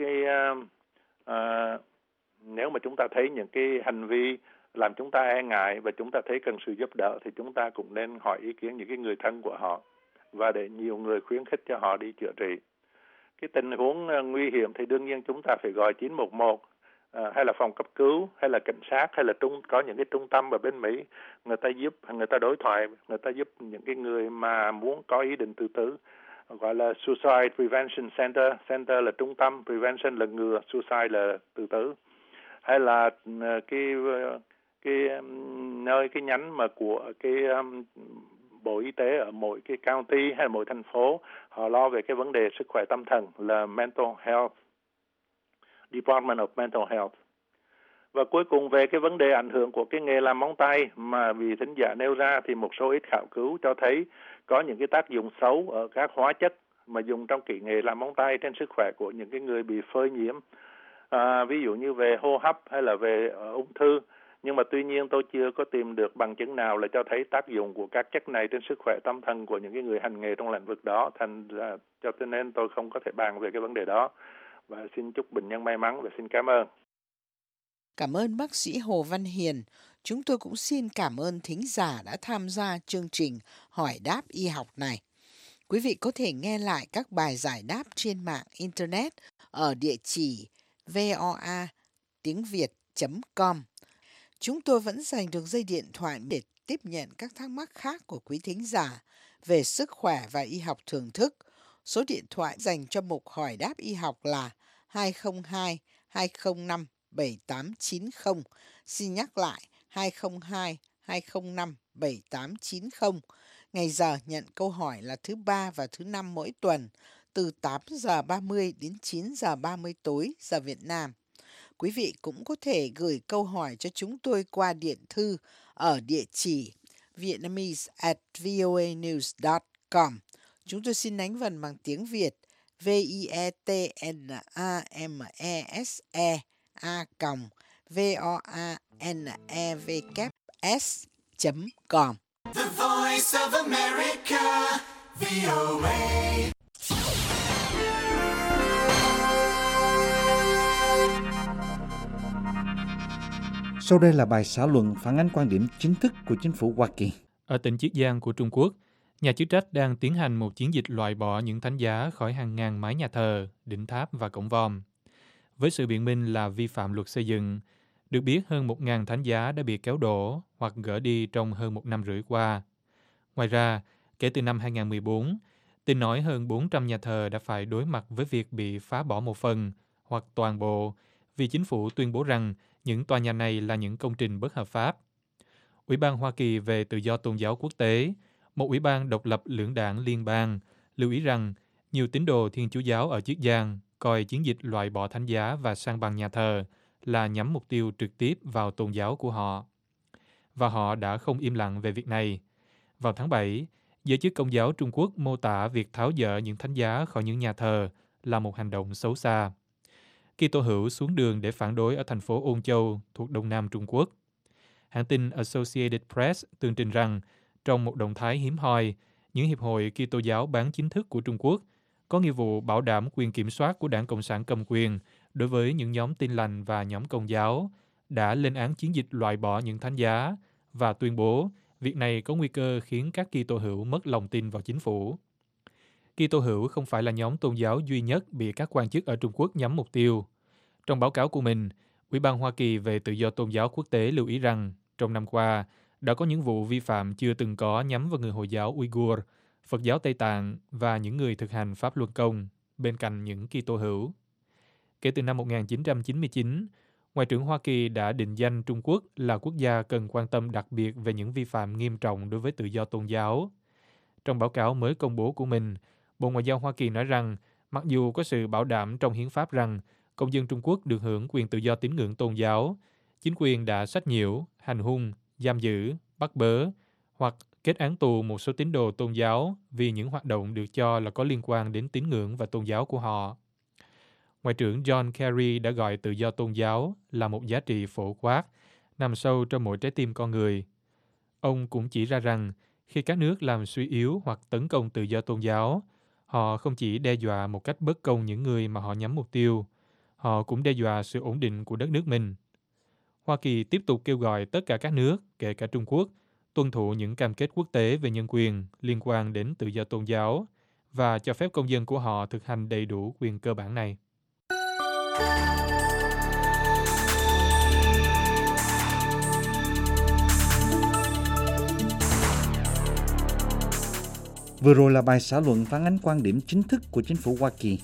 nếu mà chúng ta thấy những cái hành vi làm chúng ta e ngại và chúng ta thấy cần sự giúp đỡ, thì chúng ta cũng nên hỏi ý kiến những cái người thân của họ, và để nhiều người khuyến khích cho họ đi chữa trị. Cái tình huống nguy hiểm thì đương nhiên chúng ta phải gọi 911 hay là phòng cấp cứu hay là cảnh sát, hay là có những cái trung tâm ở bên Mỹ, người ta đối thoại, người ta giúp những cái người mà muốn có ý định tự tử, gọi là Suicide Prevention Center. Center là trung tâm, prevention là ngừa, suicide là tự tử. Hay là nơi cái nhánh mà của cái Bộ Y tế ở mỗi cái county hay mỗi thành phố, họ lo về cái vấn đề sức khỏe tâm thần là Mental Health, Department of Mental Health. Và cuối cùng về cái vấn đề ảnh hưởng của cái nghề làm móng tay mà vị thính giả nêu ra, thì một số ít khảo cứu cho thấy có những cái tác dụng xấu ở các hóa chất mà dùng trong kỹ nghệ làm móng tay trên sức khỏe của những cái người bị phơi nhiễm, ví dụ như về hô hấp hay là về ung thư. Nhưng mà tuy nhiên tôi chưa có tìm được bằng chứng nào là cho thấy tác dụng của các chất này trên sức khỏe tâm thần của những cái người hành nghề trong lĩnh vực đó, cho nên tôi không có thể bàn về cái vấn đề đó. Và xin chúc bệnh nhân may mắn và xin cảm ơn. Cảm ơn bác sĩ Hồ Văn Hiền. Chúng tôi cũng xin cảm ơn thính giả đã tham gia chương trình Hỏi đáp y học này. Quý vị có thể nghe lại các bài giải đáp trên mạng Internet ở địa chỉ voa.tiengviet.com. Chúng tôi vẫn dành được dây điện thoại để tiếp nhận các thắc mắc khác của quý thính giả về sức khỏe và y học thưởng thức. Số điện thoại dành cho mục Hỏi đáp y học là 202 205 7890. Xin nhắc lại 202 205 7890. Ngày giờ nhận câu hỏi là thứ Ba và thứ Năm mỗi tuần, từ 8 giờ 30 đến 9 giờ 30 tối giờ Việt Nam. Quý vị cũng có thể gửi câu hỏi cho chúng tôi qua điện thư ở địa chỉ vietnamese@voanews.com. Chúng tôi xin đánh vần bằng tiếng Việt vietnamese@voanevs.com. The Voice of America, VOA. Sau đây là bài xã luận phản ánh quan điểm chính thức của chính phủ Hoa Kỳ. Ở tỉnh Chiết Giang của Trung Quốc, nhà chức trách đang tiến hành một chiến dịch loại bỏ những thánh giá khỏi hàng ngàn mái nhà thờ, đỉnh tháp và cổng vòm. Với sự biện minh là vi phạm luật xây dựng, được biết hơn 1.000 thánh giá đã bị kéo đổ hoặc gỡ đi trong hơn 1 năm rưỡi qua. Ngoài ra, kể từ năm 2014, tin nói hơn 400 nhà thờ đã phải đối mặt với việc bị phá bỏ một phần hoặc toàn bộ vì chính phủ tuyên bố rằng những tòa nhà này là những công trình bất hợp pháp. Ủy ban Hoa Kỳ về tự do tôn giáo quốc tế, một ủy ban độc lập lưỡng đảng liên bang, lưu ý rằng nhiều tín đồ Thiên Chúa giáo ở Chiết Giang coi chiến dịch loại bỏ thánh giá và san bằng nhà thờ là nhắm mục tiêu trực tiếp vào tôn giáo của họ. và họ đã không im lặng về việc này. Vào tháng 7, giới chức Công giáo Trung Quốc mô tả việc tháo dỡ những thánh giá khỏi những nhà thờ là một hành động xấu xa. Kitô hữu xuống đường để phản đối ở thành phố Ôn Châu thuộc Đông Nam Trung Quốc. Hãng tin Associated Press tường trình rằng, trong một động thái hiếm hoi, những hiệp hội Kitô giáo bán chính thức của Trung Quốc có nghĩa vụ bảo đảm quyền kiểm soát của Đảng Cộng sản cầm quyền đối với những nhóm Tin lành và nhóm Công giáo, đã lên án chiến dịch loại bỏ những thánh giá và tuyên bố việc này có nguy cơ khiến các Kitô hữu mất lòng tin vào chính phủ. Kitô hữu không phải là nhóm tôn giáo duy nhất bị các quan chức ở Trung Quốc nhắm mục tiêu. Trong báo cáo của mình, Ủy ban Hoa Kỳ về tự do tôn giáo quốc tế lưu ý rằng, trong năm qua, đã có những vụ vi phạm chưa từng có nhắm vào người Hồi giáo Uyghur, Phật giáo Tây Tạng và những người thực hành pháp luân công, bên cạnh những Kitô hữu. Kể từ năm 1999, Ngoại trưởng Hoa Kỳ đã định danh Trung Quốc là quốc gia cần quan tâm đặc biệt về những vi phạm nghiêm trọng đối với tự do tôn giáo. Trong báo cáo mới công bố của mình, Bộ Ngoại giao Hoa Kỳ nói rằng, mặc dù có sự bảo đảm trong hiến pháp rằng công dân Trung Quốc được hưởng quyền tự do tín ngưỡng tôn giáo, chính quyền đã sách nhiễu, hành hung, giam giữ, bắt bớ hoặc kết án tù một số tín đồ tôn giáo vì những hoạt động được cho là có liên quan đến tín ngưỡng và tôn giáo của họ. Ngoại trưởng John Kerry đã gọi tự do tôn giáo là một giá trị phổ quát, nằm sâu trong mỗi trái tim con người. Ông cũng chỉ ra rằng, khi các nước làm suy yếu hoặc tấn công tự do tôn giáo, họ không chỉ đe dọa một cách bất công những người mà họ nhắm mục tiêu, họ cũng đe dọa sự ổn định của đất nước mình. Hoa Kỳ tiếp tục kêu gọi tất cả các nước, kể cả Trung Quốc, tuân thủ những cam kết quốc tế về nhân quyền liên quan đến tự do tôn giáo và cho phép công dân của họ thực hành đầy đủ quyền cơ bản này. Vừa rồi là bài xã luận phản ánh quan điểm chính thức của chính phủ Hoa Kỳ.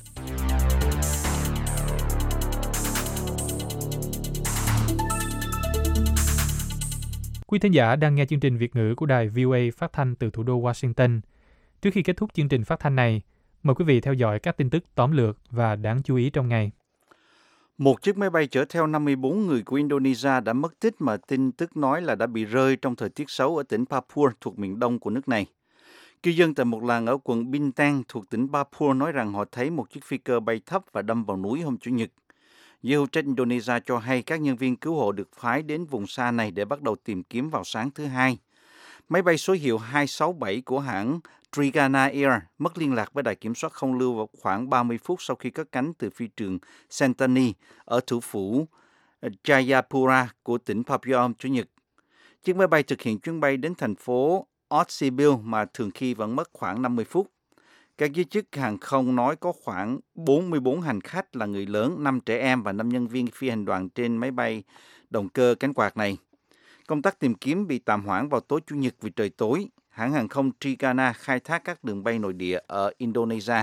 Quý thính giả đang nghe chương trình Việt ngữ của đài VOA phát thanh từ thủ đô Washington. Trước khi kết thúc chương trình phát thanh này, mời quý vị theo dõi các tin tức tóm lược và đáng chú ý trong ngày. Một chiếc máy bay chở theo 54 người của Indonesia đã mất tích mà tin tức nói là đã bị rơi trong thời tiết xấu ở tỉnh Papua thuộc miền đông của nước này. Cư dân tại một làng ở quận Bintang thuộc tỉnh Papua nói rằng họ thấy một chiếc phi cơ bay thấp và đâm vào núi hôm Chủ nhật. Giới hữu trách Indonesia cho hay các nhân viên cứu hộ được phái đến vùng xa này để bắt đầu tìm kiếm vào sáng thứ Hai. Máy bay số hiệu 267 của hãng Trigana Air mất liên lạc với đài kiểm soát không lưu vào khoảng 30 phút sau khi cất cánh từ phi trường Sentani ở thủ phủ Jayapura của tỉnh Papua hôm Chủ nhật. Chiếc máy bay thực hiện chuyến bay đến thành phố Otsibil mà thường khi vẫn mất khoảng 50 phút. Các giới chức hàng không nói có khoảng 44 hành khách là người lớn, 5 trẻ em và 5 nhân viên phi hành đoàn trên máy bay động cơ cánh quạt này. Công tác tìm kiếm bị tạm hoãn vào tối Chủ nhật vì trời tối. Hãng hàng không Trigana khai thác các đường bay nội địa ở Indonesia.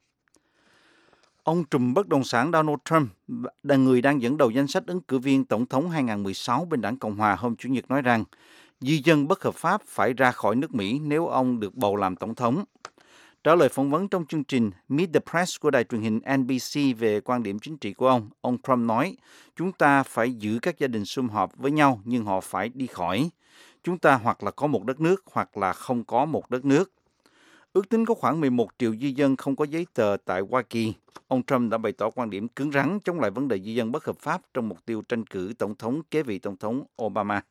Ông trùm bất động sản Donald Trump, là người đang dẫn đầu danh sách ứng cử viên Tổng thống 2016 bên đảng Cộng hòa hôm Chủ nhật nói rằng di dân bất hợp pháp phải ra khỏi nước Mỹ nếu ông được bầu làm Tổng thống. Trả lời phỏng vấn trong chương trình Meet the Press của đài truyền hình NBC về quan điểm chính trị của ông Trump nói, chúng ta phải giữ các gia đình sum họp với nhau nhưng họ phải đi khỏi. Chúng ta hoặc là có một đất nước hoặc là không có một đất nước. Ước tính có khoảng 11 triệu di dân không có giấy tờ tại Hoa Kỳ. Ông Trump đã bày tỏ quan điểm cứng rắn chống lại vấn đề di dân bất hợp pháp trong mục tiêu tranh cử Tổng thống kế vị Tổng thống Obama.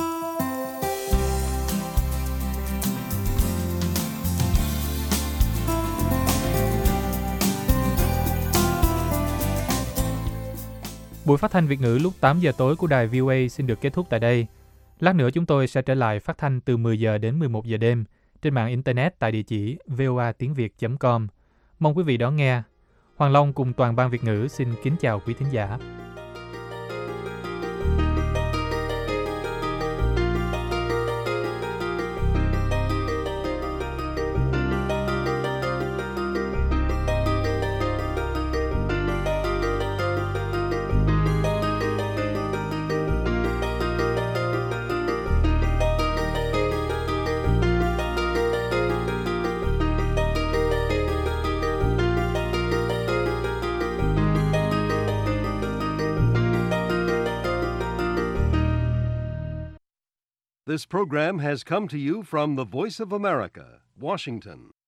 Buổi phát thanh Việt ngữ lúc 8 giờ tối của đài VOA xin được kết thúc tại đây. Lát nữa chúng tôi sẽ trở lại phát thanh từ 10 giờ đến 11 giờ đêm trên mạng Internet tại địa chỉ voatiengviet.com. Mong quý vị đón nghe. Hoàng Long cùng toàn ban Việt ngữ xin kính chào quý thính giả. This program has come to you from the Voice of America, Washington.